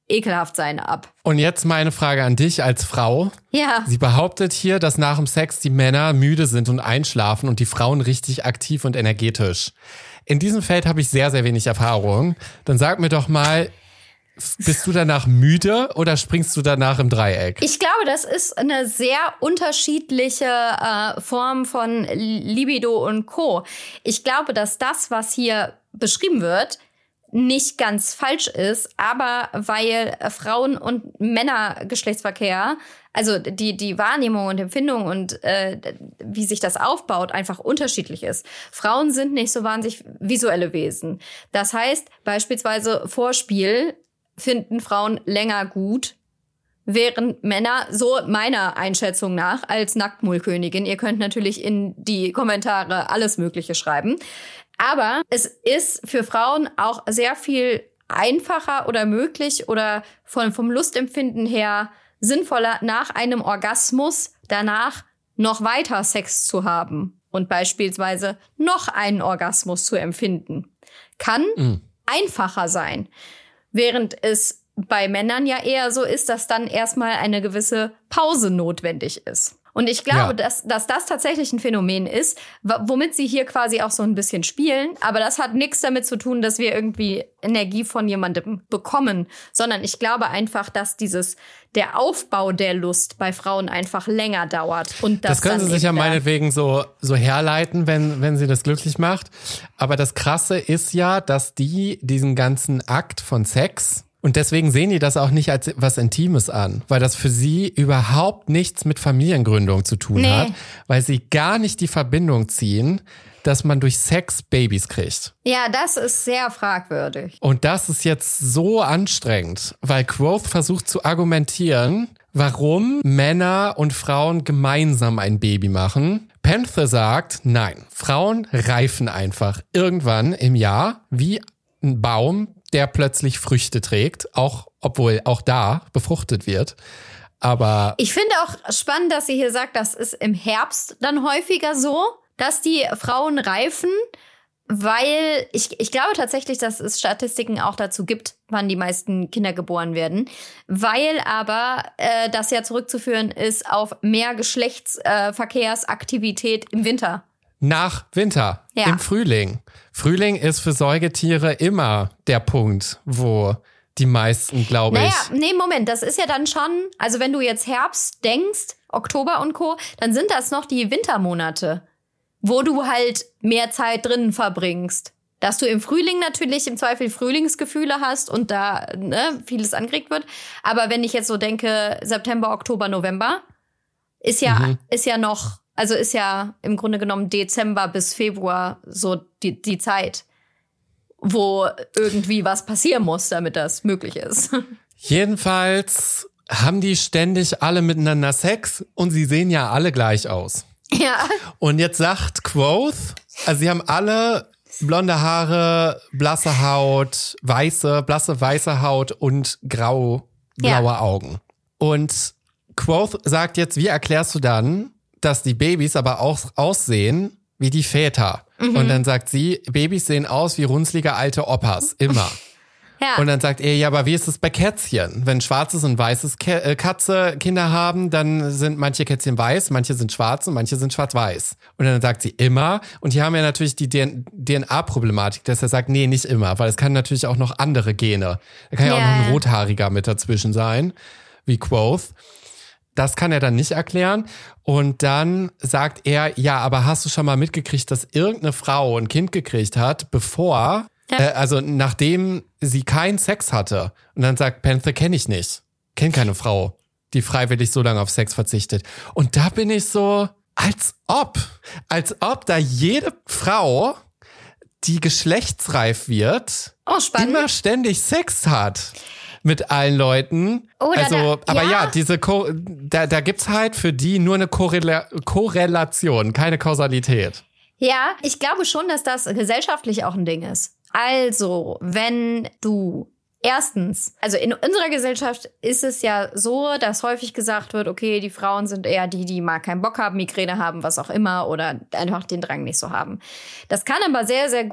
ekelhaft sein ab. Und jetzt meine Frage an dich als Frau. Ja. Sie behauptet hier, dass nach dem Sex die Männer müde sind und einschlafen und die Frauen richtig aktiv und energetisch. In diesem Feld habe ich sehr, sehr wenig Erfahrung. Dann sag mir doch mal, bist du danach müde oder springst du danach im Dreieck? Ich glaube, das ist eine sehr unterschiedliche äh, Form von Libido und Co. Ich glaube, dass das, was hier beschrieben wird, nicht ganz falsch ist, aber weil Frauen- und Männergeschlechtsverkehr, also die die Wahrnehmung und Empfindung und äh, wie sich das aufbaut, einfach unterschiedlich ist. Frauen sind nicht so wahnsinnig visuelle Wesen. Das heißt, beispielsweise Vorspiel finden Frauen länger gut, während Männer, so meiner Einschätzung nach, als Nacktmullkönigin, ihr könnt natürlich in die Kommentare alles Mögliche schreiben, aber es ist für Frauen auch sehr viel einfacher oder möglich oder von, vom Lustempfinden her sinnvoller, nach einem Orgasmus danach noch weiter Sex zu haben und beispielsweise noch einen Orgasmus zu empfinden. Kann mhm. einfacher sein, während es bei Männern ja eher so ist, dass dann erstmal eine gewisse Pause notwendig ist. Und ich glaube, ja. dass, dass das tatsächlich ein Phänomen ist, womit sie hier quasi auch so ein bisschen spielen. Aber das hat nichts damit zu tun, dass wir irgendwie Energie von jemandem bekommen, sondern ich glaube einfach, dass dieses der Aufbau der Lust bei Frauen einfach länger dauert. Und das, das können dann sie sich ja meinetwegen so, so herleiten, wenn, wenn sie das glücklich macht. Aber das Krasse ist ja, dass die diesen ganzen Akt von Sex, und deswegen sehen die das auch nicht als was Intimes an, weil das für sie überhaupt nichts mit Familiengründung zu tun nee. hat, weil sie gar nicht die Verbindung ziehen, dass man durch Sex Babys kriegt. Ja, das ist sehr fragwürdig. Und das ist jetzt so anstrengend, weil Quoth versucht zu argumentieren, warum Männer und Frauen gemeinsam ein Baby machen. Panther sagt, nein, Frauen reifen einfach irgendwann im Jahr wie ein Baum, der plötzlich Früchte trägt, auch obwohl auch da befruchtet wird. Aber ich finde auch spannend, dass sie hier sagt, das ist im Herbst dann häufiger so, dass die Frauen reifen, weil ich, ich glaube tatsächlich, dass es Statistiken auch dazu gibt, wann die meisten Kinder geboren werden, weil aber äh, das ja zurückzuführen ist auf mehr Geschlechtsverkehrsaktivität äh, im Winter. Nach Winter, ja. Im Frühling. Frühling ist für Säugetiere immer der Punkt, wo die meisten, glaube naja, ich... Naja, nee, Moment, das ist ja dann schon, also wenn du jetzt Herbst denkst, Oktober und Co., dann sind das noch die Wintermonate, wo du halt mehr Zeit drinnen verbringst. Dass du im Frühling natürlich im Zweifel Frühlingsgefühle hast und da ne, vieles angeregt wird. Aber wenn ich jetzt so denke, September, Oktober, November, ist ja, mhm. ist ja noch... Also ist ja im Grunde genommen Dezember bis Februar so die, die Zeit, wo irgendwie was passieren muss, damit das möglich ist. Jedenfalls haben die ständig alle miteinander Sex und sie sehen ja alle gleich aus. Ja. Und jetzt sagt Quoth, also sie haben alle blonde Haare, blasse Haut, weiße, blasse weiße Haut und grau, blaue ja. Augen. Und Quoth sagt jetzt, wie erklärst du dann, dass die Babys aber auch aussehen wie die Väter. Mhm. Und dann sagt sie, Babys sehen aus wie runzlige alte Opas, immer. Ja. Und dann sagt er, ja, aber wie ist es bei Kätzchen? Wenn schwarzes und weißes Ke- Katze Kinder haben, dann sind manche Kätzchen weiß, manche sind schwarz und manche sind schwarz-weiß. Und dann sagt sie immer, und hier haben wir natürlich die D N A-Problematik, dass er sagt, nee, nicht immer, weil es kann natürlich auch noch andere Gene. Da kann ja, ja auch noch ein Rothaariger mit dazwischen sein, wie Quoth. Das kann er dann nicht erklären. Und dann sagt er, ja, aber hast du schon mal mitgekriegt, dass irgendeine Frau ein Kind gekriegt hat, bevor, ja. äh, also nachdem sie keinen Sex hatte? Und dann sagt Panther, kenne ich nicht. Kenn keine Frau, die freiwillig so lange auf Sex verzichtet. Und da bin ich so, als ob, als ob da jede Frau, die geschlechtsreif wird, oh, immer ständig Sex hat. Mit allen Leuten. Oder also, da, aber ja, ja diese Ko- da, da gibt's halt für die nur eine Korrela- Korrelation, keine Kausalität. Ja, ich glaube schon, dass das gesellschaftlich auch ein Ding ist. Also, wenn du erstens, also in unserer Gesellschaft ist es ja so, dass häufig gesagt wird, okay, die Frauen sind eher die, die mal keinen Bock haben, Migräne haben, was auch immer, oder einfach den Drang nicht so haben. Das kann aber sehr, sehr gut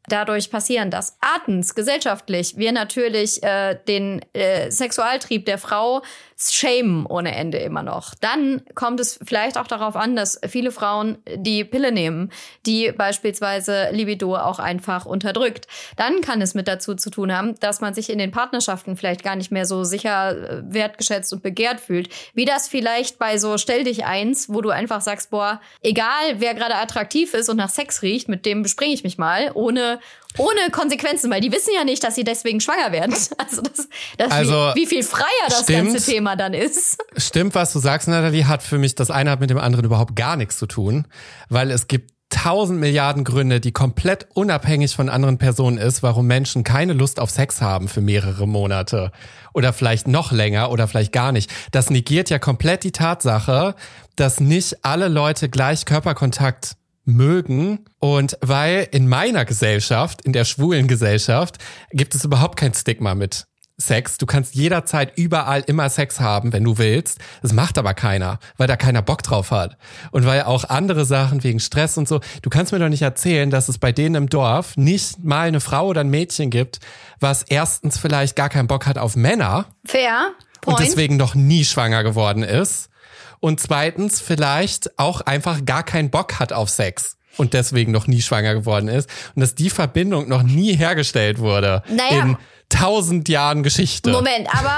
dadurch passieren, dass erstens gesellschaftlich wir natürlich äh, den äh, Sexualtrieb der Frau shamen ohne Ende immer noch. Dann kommt es vielleicht auch darauf an, dass viele Frauen die Pille nehmen, die beispielsweise Libido auch einfach unterdrückt. Dann kann es mit dazu zu tun haben, dass man sich in den Partnerschaften vielleicht gar nicht mehr so sicher wertgeschätzt und begehrt fühlt, wie das vielleicht bei so Stell dich eins, wo du einfach sagst, boah, egal wer gerade attraktiv ist und nach Sex riecht, mit dem bespringe ich mich mal, ohne Ohne Konsequenzen, weil die wissen ja nicht, dass sie deswegen schwanger werden. Also, das, das also wie, wie viel freier das stimmt, ganze Thema dann ist. Stimmt, was du sagst, Nathalie, hat für mich das eine hat mit dem anderen überhaupt gar nichts zu tun, weil es gibt tausend Milliarden Gründe, die komplett unabhängig von anderen Personen ist, warum Menschen keine Lust auf Sex haben für mehrere Monate oder vielleicht noch länger oder vielleicht gar nicht. Das negiert ja komplett die Tatsache, dass nicht alle Leute gleich Körperkontakt mögen, und weil in meiner Gesellschaft, in der schwulen Gesellschaft, gibt es überhaupt kein Stigma mit Sex. Du kannst jederzeit überall immer Sex haben, wenn du willst. Das macht aber keiner, weil da keiner Bock drauf hat. Und weil auch andere Sachen wegen Stress und so, du kannst mir doch nicht erzählen, dass es bei denen im Dorf nicht mal eine Frau oder ein Mädchen gibt, was erstens vielleicht gar keinen Bock hat auf Männer. Fair. Point. Und deswegen noch nie schwanger geworden ist. Und zweitens vielleicht auch einfach gar keinen Bock hat auf Sex und deswegen noch nie schwanger geworden ist. Und dass die Verbindung noch nie hergestellt wurde naja. in tausend Jahren Geschichte. Moment, aber,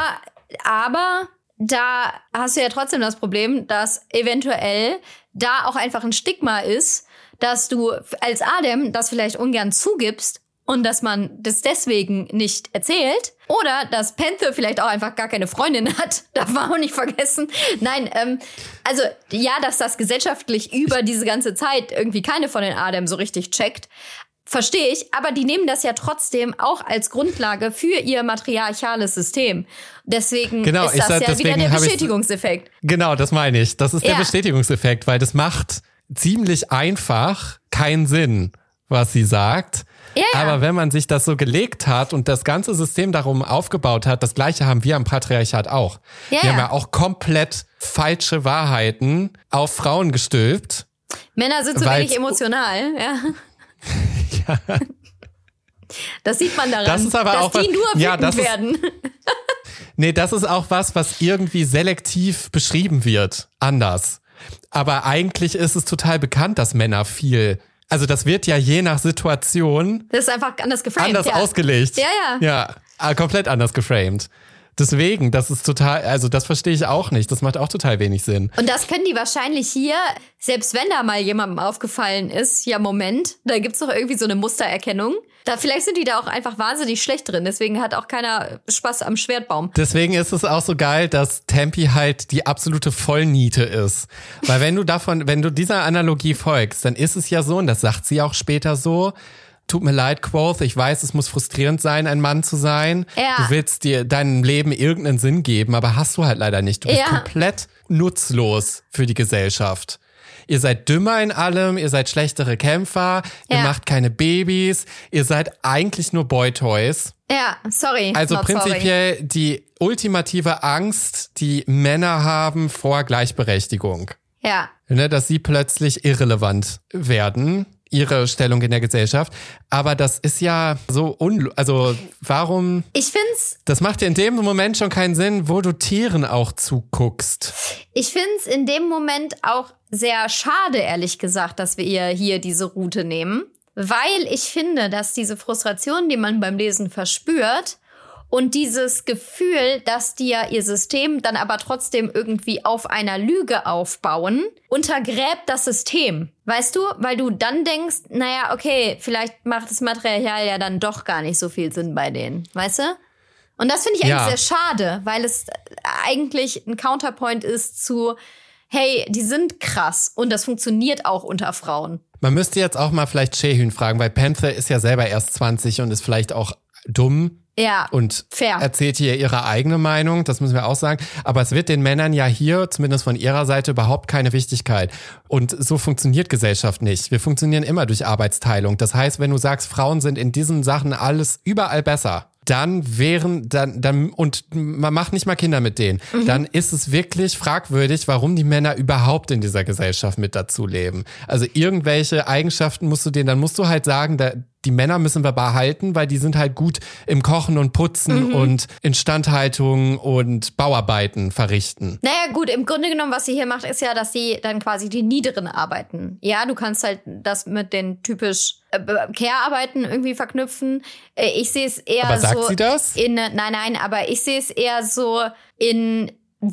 aber da hast du ja trotzdem das Problem, dass eventuell da auch einfach ein Stigma ist, dass du als Adem das vielleicht ungern zugibst und dass man das deswegen nicht erzählt. Oder dass Panther vielleicht auch einfach gar keine Freundin hat. Darf man auch nicht vergessen. Nein, ähm, also ja, dass das gesellschaftlich über diese ganze Zeit irgendwie keine von den Adem so richtig checkt, verstehe ich. Aber die nehmen das ja trotzdem auch als Grundlage für ihr matriarchales System. Deswegen genau, ist das sag, ja wieder der Bestätigungseffekt. Genau, das meine ich. Das ist der ja. Bestätigungseffekt, weil das macht ziemlich einfach keinen Sinn, was sie sagt. Ja, ja. Aber wenn man sich das so gelegt hat und das ganze System darum aufgebaut hat, das Gleiche haben wir am Patriarchat auch. Ja, wir ja. haben ja auch komplett falsche Wahrheiten auf Frauen gestülpt. Männer sind zu wenig emotional, ja. ja. Das sieht man daran, das ist aber dass auch die was, nur wütend ja, das werden. Ist, nee, das ist auch was, was irgendwie selektiv beschrieben wird. Anders. Aber eigentlich ist es total bekannt, dass Männer viel... Also das wird ja je nach Situation das ist einfach anders geframed. Anders ja. ausgelegt. Ja, ja. Ja, komplett anders geframed. Deswegen, das ist total, also das verstehe ich auch nicht. Das macht auch total wenig Sinn. Und das können die wahrscheinlich hier, selbst wenn da mal jemandem aufgefallen ist, ja Moment, da gibt's doch irgendwie so eine Mustererkennung. Da vielleicht sind die da auch einfach wahnsinnig schlecht drin. Deswegen hat auch keiner Spaß am Schwertbaum. Deswegen ist es auch so geil, dass Tempi halt die absolute Vollniete ist. Weil wenn du davon, wenn du dieser Analogie folgst, dann ist es ja so, und das sagt sie auch später so, tut mir leid, Quoth, ich weiß, es muss frustrierend sein, ein Mann zu sein. Ja. Du willst dir deinem Leben irgendeinen Sinn geben, aber hast du halt leider nicht. Du bist ja. komplett nutzlos für die Gesellschaft. Ihr seid dümmer in allem, ihr seid schlechtere Kämpfer, ihr ja. macht keine Babys, ihr seid eigentlich nur Boy-Toys. Ja, sorry. Also not prinzipiell sorry. die ultimative Angst, die Männer haben vor Gleichberechtigung. Ja. Ne, dass sie plötzlich irrelevant werden, ihre Stellung in der Gesellschaft. Aber das ist ja so un... Also warum... Ich find's... Das macht ja in dem Moment schon keinen Sinn, wo du Tieren auch zuguckst. Ich find's in dem Moment auch sehr schade, ehrlich gesagt, dass wir ihr hier diese Route nehmen. Weil ich finde, dass diese Frustration, die man beim Lesen verspürt, und dieses Gefühl, dass die ja ihr System dann aber trotzdem irgendwie auf einer Lüge aufbauen, untergräbt das System. Weißt du? Weil du dann denkst, naja, okay, vielleicht macht das Material ja dann doch gar nicht so viel Sinn bei denen. Weißt du? Und das finde ich ja. eigentlich sehr schade, weil es eigentlich ein Counterpoint ist zu, hey, die sind krass und das funktioniert auch unter Frauen. Man müsste jetzt auch mal vielleicht Shehyn fragen, weil Panther ist ja selber erst zwanzig und ist vielleicht auch dumm. Ja, und fair. Erzählt hier ihre eigene Meinung, das müssen wir auch sagen. Aber es wird den Männern ja hier, zumindest von ihrer Seite, überhaupt keine Wichtigkeit. Und so funktioniert Gesellschaft nicht. Wir funktionieren immer durch Arbeitsteilung. Das heißt, wenn du sagst, Frauen sind in diesen Sachen alles überall besser, dann wären, dann, dann, und man macht nicht mal Kinder mit denen, mhm. dann ist es wirklich fragwürdig, warum die Männer überhaupt in dieser Gesellschaft mit dazu leben. Also irgendwelche Eigenschaften musst du denen, dann musst du halt sagen, da, die Männer müssen wir behalten, weil die sind halt gut im Kochen und Putzen mhm. und Instandhaltung und Bauarbeiten verrichten. Naja gut, im Grunde genommen, was sie hier macht, ist ja, dass sie dann quasi die niederen Arbeiten. Ja, du kannst halt das mit den typisch äh, Care-Arbeiten irgendwie verknüpfen. Äh, ich sehe es eher aber so... sagt sie das? In, nein, nein, aber ich sehe es eher so in...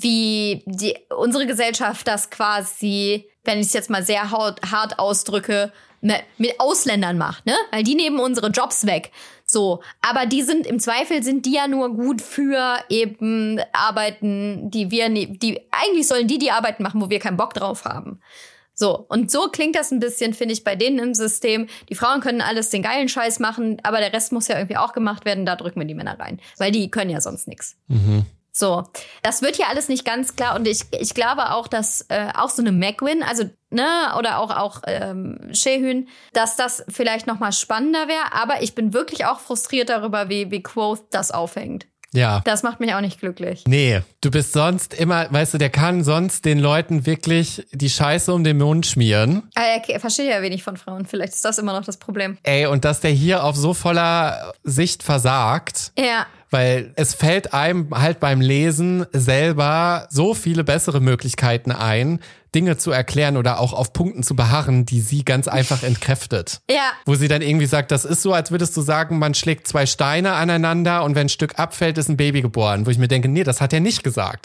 wie die unsere Gesellschaft das quasi, wenn ich es jetzt mal sehr hart, hart ausdrücke, mit Ausländern macht, ne? Weil die nehmen unsere Jobs weg. So, aber die sind, im Zweifel sind die ja nur gut für eben Arbeiten, die wir, die, eigentlich sollen die die Arbeiten machen, wo wir keinen Bock drauf haben. So, und so klingt das ein bisschen, finde ich, bei denen im System. Die Frauen können alles den geilen Scheiß machen, aber der Rest muss ja irgendwie auch gemacht werden, da drücken wir die Männer rein. Weil die können ja sonst nichts. Mhm. So, das wird hier alles nicht ganz klar und ich, ich glaube auch, dass äh, auch so eine Megwin, also ne, oder auch auch ähm, Shehyn, dass das vielleicht noch mal spannender wäre, aber ich bin wirklich auch frustriert darüber, wie wie Quoth das aufhängt. Ja. Das macht mich auch nicht glücklich. Nee, du bist sonst immer, weißt du, der kann sonst den Leuten wirklich die Scheiße um den Mund schmieren. Er versteht ja wenig von Frauen, vielleicht ist das immer noch das Problem. Ey, und dass der hier auf so voller Sicht versagt. Ja. Weil es fällt einem halt beim Lesen selber so viele bessere Möglichkeiten ein, Dinge zu erklären oder auch auf Punkten zu beharren, die sie ganz einfach entkräftet. Ja. Wo sie dann irgendwie sagt, das ist so, als würdest du sagen, man schlägt zwei Steine aneinander und wenn ein Stück abfällt, ist ein Baby geboren. Wo ich mir denke, nee, das hat er nicht gesagt.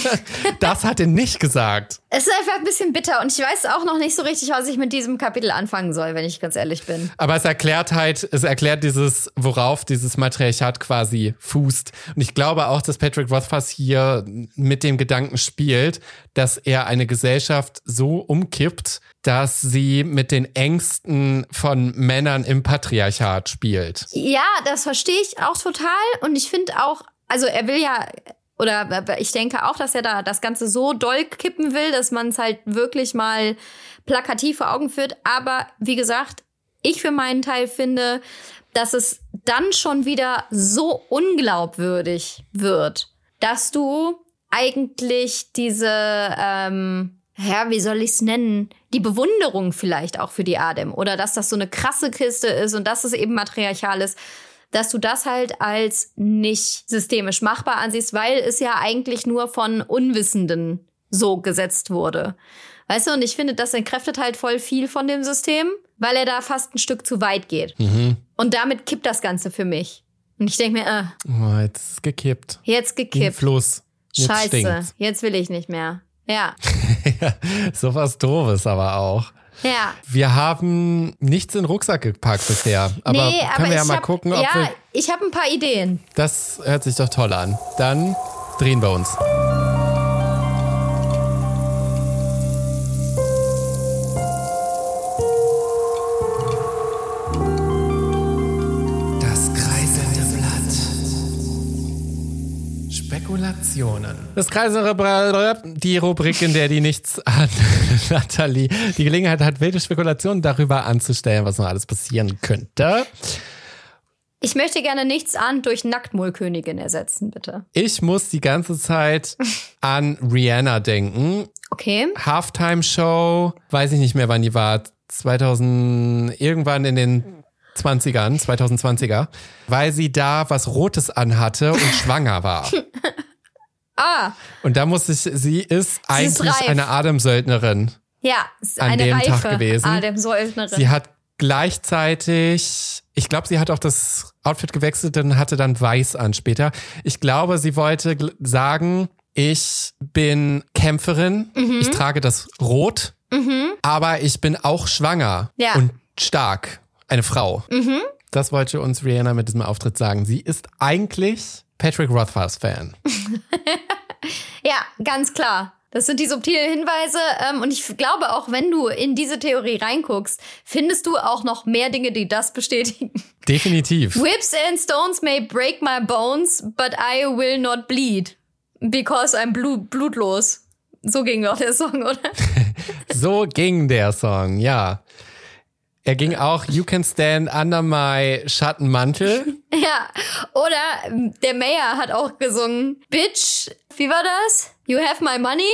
Das hat er nicht gesagt. Es ist einfach ein bisschen bitter und ich weiß auch noch nicht so richtig, was ich mit diesem Kapitel anfangen soll, wenn ich ganz ehrlich bin. Aber es erklärt halt, es erklärt dieses, worauf dieses Matriarchat quasi fußt. Und ich glaube auch, dass Patrick Rothfuss hier mit dem Gedanken spielt, dass er eine Gesellschaft so umkippt, dass sie mit den Ängsten von Männern im Patriarchat spielt. Ja, das verstehe ich auch total. Und ich finde auch, also er will ja, oder ich denke auch, dass er da das Ganze so doll kippen will, dass man es halt wirklich mal plakativ vor Augen führt. Aber wie gesagt, ich für meinen Teil finde, dass es dann schon wieder so unglaubwürdig wird, dass du eigentlich diese, ähm, ja, wie soll ich es nennen, die Bewunderung vielleicht auch für die Adem oder dass das so eine krasse Kiste ist und dass es eben matriarchal ist, dass du das halt als nicht systemisch machbar ansiehst, weil es ja eigentlich nur von Unwissenden so gesetzt wurde. Weißt du, und ich finde, das entkräftet halt voll viel von dem System, weil er da fast ein Stück zu weit geht. Mhm. Und damit kippt das Ganze für mich. Und ich denke mir, äh. Oh, jetzt ist es gekippt. Jetzt gekippt. Wie ein Fluss. Jetzt Scheiße, stinkt's. Jetzt will ich nicht mehr. Ja. Ja, so was Doofes aber auch. Ja. Wir haben nichts in den Rucksack gepackt bisher. Aber nee, können aber wir ja ich mal hab, gucken, ob ja, wir... ich habe ein paar Ideen. Das hört sich doch toll an. Dann drehen wir uns. Das kreiselnde Blatt. Spekulationen. Das kreiselnde Blatt, die Rubrik, in der die nichts an Nathalie die Gelegenheit hat, wilde Spekulationen darüber anzustellen, was noch alles passieren könnte. Ich möchte gerne nichts an durch Nacktmullkönigin ersetzen, bitte. Ich muss die ganze Zeit an Rihanna denken. Okay. Halftime-Show, weiß ich nicht mehr, wann die war, zweitausend, irgendwann in den zwanzigern, zweitausendzwanziger, weil sie da was Rotes anhatte und schwanger war. Ah. Und da muss ich, sie ist sie eigentlich ist eine Ademsöldnerin. Ja, ist an eine dem reife Tag gewesen. Ademsöldnerin. Sie hat gleichzeitig, ich glaube, sie hat auch das Outfit gewechselt und hatte dann weiß an später. Ich glaube, sie wollte gl- sagen, ich bin Kämpferin, mhm. ich trage das Rot, mhm. aber ich bin auch schwanger ja. und stark, eine Frau. Mhm. Das wollte uns Rihanna mit diesem Auftritt sagen. Sie ist eigentlich Patrick Rothfuss-Fan. Ja, ganz klar. Das sind die subtilen Hinweise. Ähm, und ich glaube, auch wenn du in diese Theorie reinguckst, findest du auch noch mehr Dinge, die das bestätigen. Definitiv. Whips and stones may break my bones, but I will not bleed. Because I'm blut- blutlos. So ging doch der Song, oder? So ging der Song, ja. Er ging auch You Can Stand Under My Schattenmantel. Ja, oder der Mayor hat auch gesungen, Bitch, wie war das? You have my money?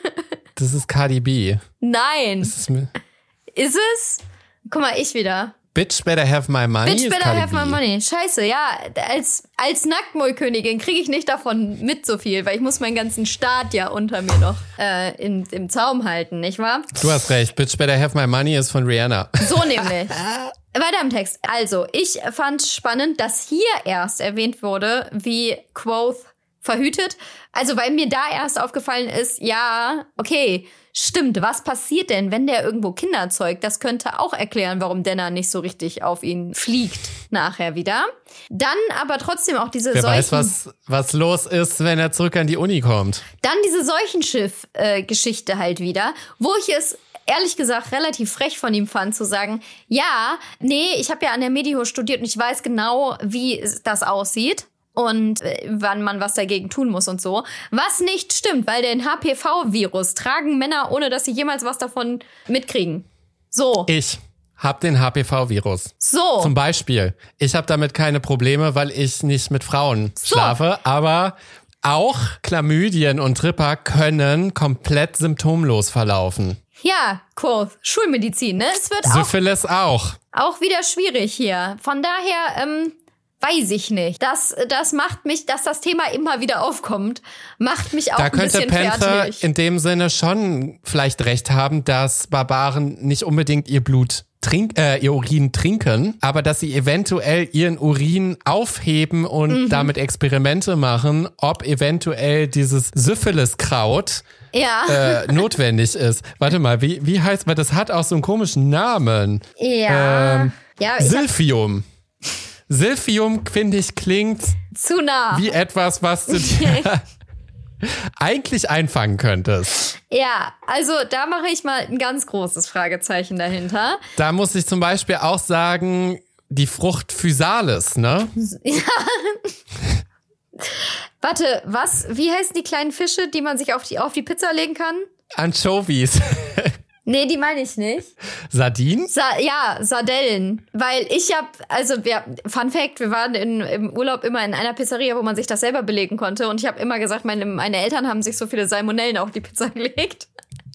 Das ist Cardi B. Nein. Ist es, mir- Ist es? Guck mal, ich wieder. Bitch better have my money. Bitch ist better Cardi have my B. money. Scheiße, ja. Als, als Nacktmullkönigin kriege ich nicht davon mit so viel, weil ich muss meinen ganzen Staat ja unter mir noch äh, in, im Zaum halten, nicht wahr? Du hast recht. Bitch better have my money ist von Rihanna. So nämlich. Weiter im Text. Also, ich fand spannend, dass hier erst erwähnt wurde, wie Quoth verhütet. Also, weil mir da erst aufgefallen ist, ja, okay, stimmt, was passiert denn, wenn der irgendwo Kinder zeugt? Das könnte auch erklären, warum Denner nicht so richtig auf ihn fliegt nachher wieder. Dann aber trotzdem auch diese Wer Seuchen... weiß, was, was los ist, wenn er zurück an die Uni kommt. Dann diese Seuchenschiff-Geschichte halt wieder, wo ich es ehrlich gesagt relativ frech von ihm fand, zu sagen, ja, nee, ich habe ja an der Mediho studiert und ich weiß genau, wie das aussieht. Und äh, wann man was dagegen tun muss und so. Was nicht stimmt, weil den H P V-Virus tragen Männer, ohne dass sie jemals was davon mitkriegen. So. Ich hab den H P V-Virus. So. Zum Beispiel. Ich habe damit keine Probleme, weil ich nicht mit Frauen So. schlafe. Aber auch Chlamydien und Tripper können komplett symptomlos verlaufen. Ja, Quoth, Schulmedizin, ne? Es wird auch, Syphilis auch. auch wieder schwierig hier. Von daher, ähm, weiß ich nicht. Das, das macht mich, dass das Thema immer wieder aufkommt, macht mich auch Da ein könnte bisschen Panther fertig. in dem Sinne schon vielleicht recht haben, dass Barbaren nicht unbedingt ihr Blut trink, äh, ihr Urin trinken, aber dass sie eventuell ihren Urin aufheben und Mhm. damit Experimente machen, ob eventuell dieses Syphilis-Kraut Ja. äh, notwendig ist. Warte mal, wie, wie heißt, weil das hat auch so einen komischen Namen. ja. ähm, ja, ich hab Silphium. Silphium, finde ich, klingt zu nah. wie etwas, was du dir eigentlich einfangen könntest. Ja, also da mache ich mal ein ganz großes Fragezeichen dahinter. Da muss ich zum Beispiel auch sagen, die Frucht Physalis, ne? Warte, was? Wie heißen die kleinen Fische, die man sich auf die, auf die Pizza legen kann? Anchovies. Nee, die meine ich nicht. Sardinen? Sa- ja, Sardellen. Weil ich hab, also wir, Fun Fact, wir waren in, im Urlaub immer in einer Pizzeria, wo man sich das selber belegen konnte. Und ich habe immer gesagt, meine, meine Eltern haben sich so viele Salmonellen auf die Pizza gelegt.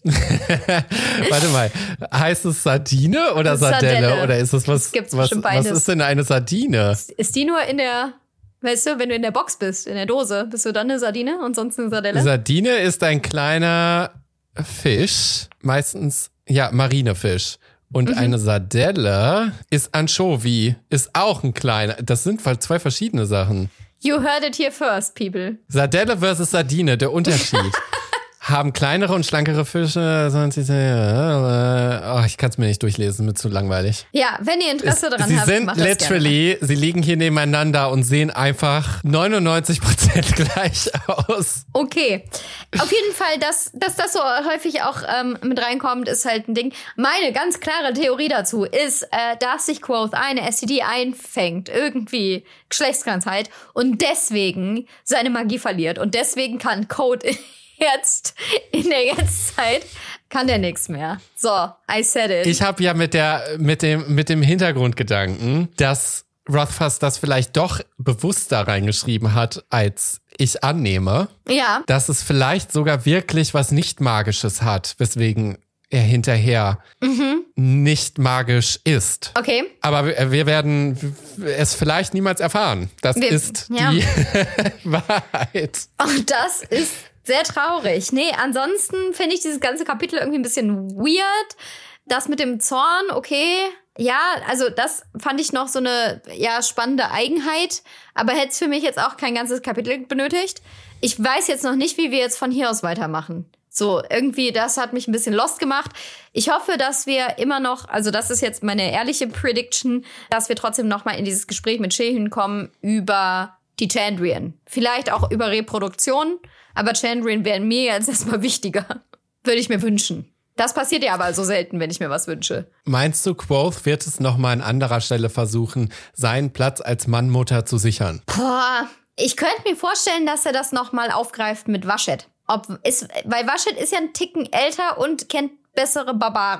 Warte mal, heißt es Sardine oder Sardelle? Sardelle. Oder ist es was, Das gibt's was, bestimmt was beides. ist denn eine Sardine? Ist die nur in der, weißt du, wenn du in der Box bist, in der Dose, bist du dann eine Sardine und sonst eine Sardelle? Sardine ist ein kleiner Fisch, meistens, ja, Marinefisch. Und Mhm. eine Sardelle ist Anchovy, ist auch ein kleiner. Das sind zwei verschiedene Sachen. You heard it here first, people. Sardelle versus Sardine, der Unterschied. Haben kleinere und schlankere Fische. Oh, ich kann es mir nicht durchlesen, mir zu langweilig. Ja, wenn ihr Interesse daran Sie habt, sind macht das literally, sie liegen hier nebeneinander und sehen einfach neunundneunzig Prozent gleich aus. Okay. Auf jeden Fall, dass, dass das so häufig auch ähm, mit reinkommt, ist halt ein Ding. Meine ganz klare Theorie dazu ist, äh, dass sich Quoth eine S T D einfängt, irgendwie Geschlechtskrankheit, und deswegen seine Magie verliert. Und deswegen kann Code jetzt, in der Jetztzeit, kann der nichts mehr. So, I said it. Ich habe ja mit der, mit dem, mit dem Hintergrundgedanken, dass Rothfuss das vielleicht doch bewusst da reingeschrieben hat, als ich annehme, ja. dass es vielleicht sogar wirklich was Nicht-Magisches hat, weswegen er hinterher Mhm. nicht magisch ist. Okay. Aber wir wir werden es vielleicht niemals erfahren. Das Wir- ist ja. die Wahrheit. Und das ist sehr traurig. Nee, ansonsten finde ich dieses ganze Kapitel irgendwie ein bisschen weird. Das mit dem Zorn, okay. Ja, also das fand ich noch so eine ja spannende Eigenheit. Aber hätte es für mich jetzt auch kein ganzes Kapitel benötigt. Ich weiß jetzt noch nicht, wie wir jetzt von hier aus weitermachen. So, irgendwie, das hat mich ein bisschen lost gemacht. Ich hoffe, dass wir immer noch, also das ist jetzt meine ehrliche Prediction, dass wir trotzdem noch mal in dieses Gespräch mit Shehyn kommen über die Chandrian. Vielleicht auch über Reproduktion, aber Chandrian wären mir jetzt erstmal wichtiger. Würde ich mir wünschen. Das passiert ja aber so selten, wenn ich mir was wünsche. Meinst du, Quoth wird es nochmal an anderer Stelle versuchen, seinen Platz als Mannmutter zu sichern? Boah, ich könnte mir vorstellen, dass er das noch mal aufgreift mit Vashet. Ob ist, weil Vashet ist ja ein Ticken älter und kennt bessere Barbaren.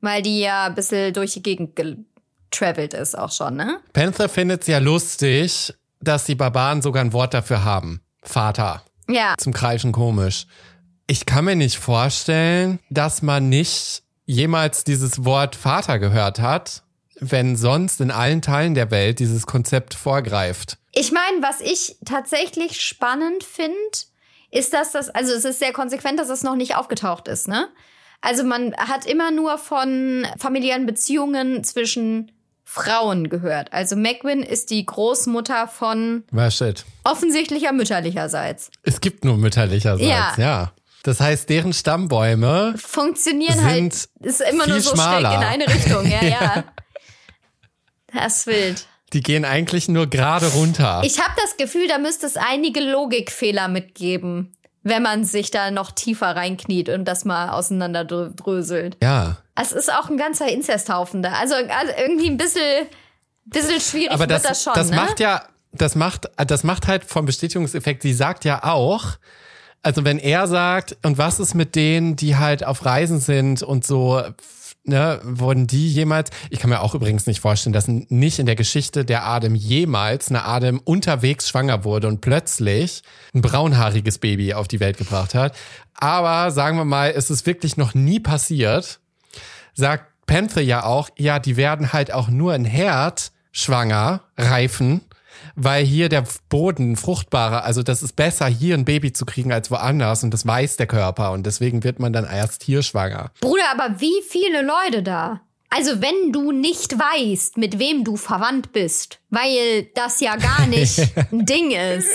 weil die ja ein bisschen durch die Gegend getravelt ist auch schon, ne? Panther findet es ja lustig, dass die Barbaren sogar ein Wort dafür haben. Vater. Ja. Zum Kreischen komisch. Ich kann mir nicht vorstellen, dass man nicht jemals dieses Wort Vater gehört hat, wenn sonst in allen Teilen der Welt dieses Konzept vorgreift. Ich meine, was ich tatsächlich spannend finde, ist, dass das, also es ist sehr konsequent, dass das noch nicht aufgetaucht ist, ne? Also man hat immer nur von familiären Beziehungen zwischen Frauen gehört. Also Megwin ist die Großmutter von Was shit. offensichtlicher mütterlicherseits. Es gibt nur mütterlicherseits, Ja. ja. Das heißt, deren Stammbäume Funktionieren sind halt, ist immer nur viel so schmaler. schräg in eine Richtung, ja, ja. Das ist wild. Die gehen eigentlich nur gerade runter. Ich habe das Gefühl, da müsste es einige Logikfehler mitgeben, wenn man sich da noch tiefer reinkniet und das mal auseinanderdröselt. Ja. Es ist auch ein ganzer Inzesthaufen da. Also, also irgendwie ein bisschen, bisschen schwierig Aber das, wird das schon, das ne? macht ja, das macht, das macht halt vom Bestätigungseffekt, sie sagt ja auch, also wenn er sagt, und was ist mit denen, die halt auf Reisen sind und so, ne, wurden die jemals, ich kann mir auch übrigens nicht vorstellen, dass nicht in der Geschichte der Adem jemals eine Adem unterwegs schwanger wurde und plötzlich ein braunhaariges Baby auf die Welt gebracht hat. Aber sagen wir mal, es ist wirklich noch nie passiert, sagt Panther ja auch, ja, die werden halt auch nur ein Herd schwanger, reifen, weil hier der Boden fruchtbarer, also das ist besser, hier ein Baby zu kriegen als woanders und das weiß der Körper und deswegen wird man dann erst hier schwanger. Bruder, aber wie viele Leute da? Also wenn du nicht weißt, mit wem du verwandt bist, weil das ja gar nicht ein Ding ist,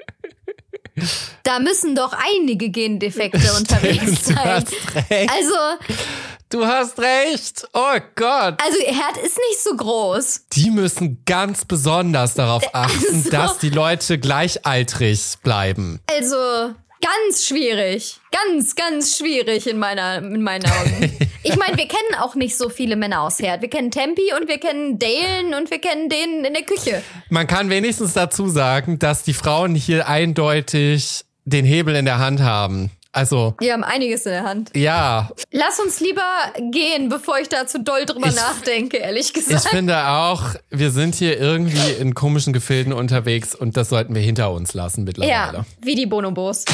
da müssen doch einige Gendefekte unterwegs Du sein. hast recht. Also, Du hast recht. Oh Gott. also Herd ist nicht so groß. Die müssen ganz besonders darauf achten, So. dass die Leute gleichaltrig bleiben. Also ganz schwierig. Ganz, ganz schwierig in, meiner, in meinen Augen. Ich meine, wir kennen auch nicht so viele Männer aus Herd. Wir kennen Tempi und wir kennen Dalen und wir kennen den in der Küche. Man kann wenigstens dazu sagen, dass die Frauen hier eindeutig den Hebel in der Hand haben. Also, Wir haben einiges in der Hand. ja, Lass uns lieber gehen, bevor ich da zu doll drüber Ich- nachdenke, ehrlich ich gesagt. finde auch, wir sind hier irgendwie in komischen Gefilden unterwegs und das sollten wir hinter uns lassen mittlerweile. Ja, wie die Bonobos.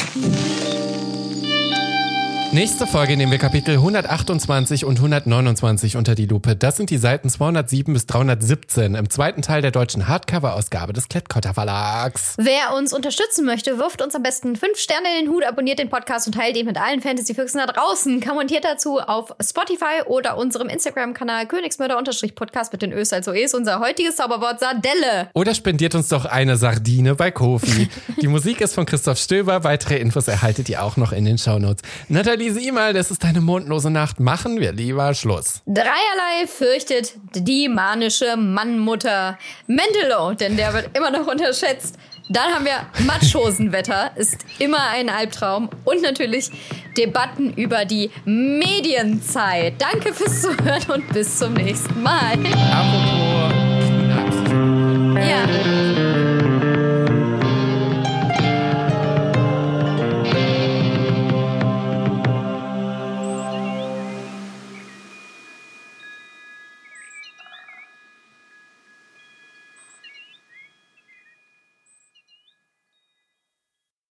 Nächste Folge nehmen wir Kapitel hundertachtundzwanzig und hundertneunundzwanzig unter die Lupe. Das sind die Seiten zweihundertsieben bis dreihundertsiebzehn im zweiten Teil der deutschen Hardcover-Ausgabe des Klett-Cotta Verlags. Wer uns unterstützen möchte, wirft uns am besten fünf Sterne in den Hut, abonniert den Podcast und teilt ihn mit allen Fantasy-Füchsen da draußen. Kommentiert dazu auf Spotify oder unserem Instagram-Kanal Königsmörder-Podcast mit den Ös als O Es. Unser heutiges Zauberwort Sardelle. Oder spendiert uns doch eine Sardine bei Kofi. Die Musik ist von Christoph Stöber. Weitere Infos erhaltet ihr auch noch in den Shownotes. Nathalie Siemal, das ist eine mondlose Nacht. Machen wir lieber Schluss. Dreierlei fürchtet die manische Mannmutter Mendelow, denn der wird immer noch unterschätzt. Dann haben wir Matschhosenwetter, ist immer ein Albtraum. Und natürlich Debatten über die Medienzeit. Danke fürs Zuhören und bis zum nächsten Mal. Apropos Knaps. Ja.